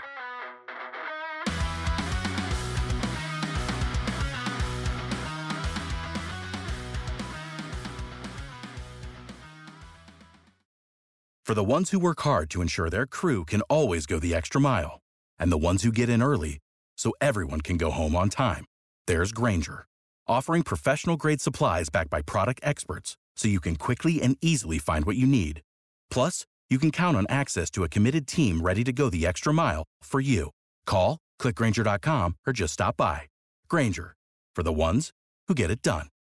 For the ones who work hard to ensure their crew can always go the extra mile, and the ones who get in early so everyone can go home on time, there's Grainger, offering professional-grade supplies backed by product experts so you can quickly and easily find what you need. Plus, you can count on access to a committed team ready to go the extra mile for you. Call, click Grainger.com, or just stop by. Grainger, for the ones who get it done.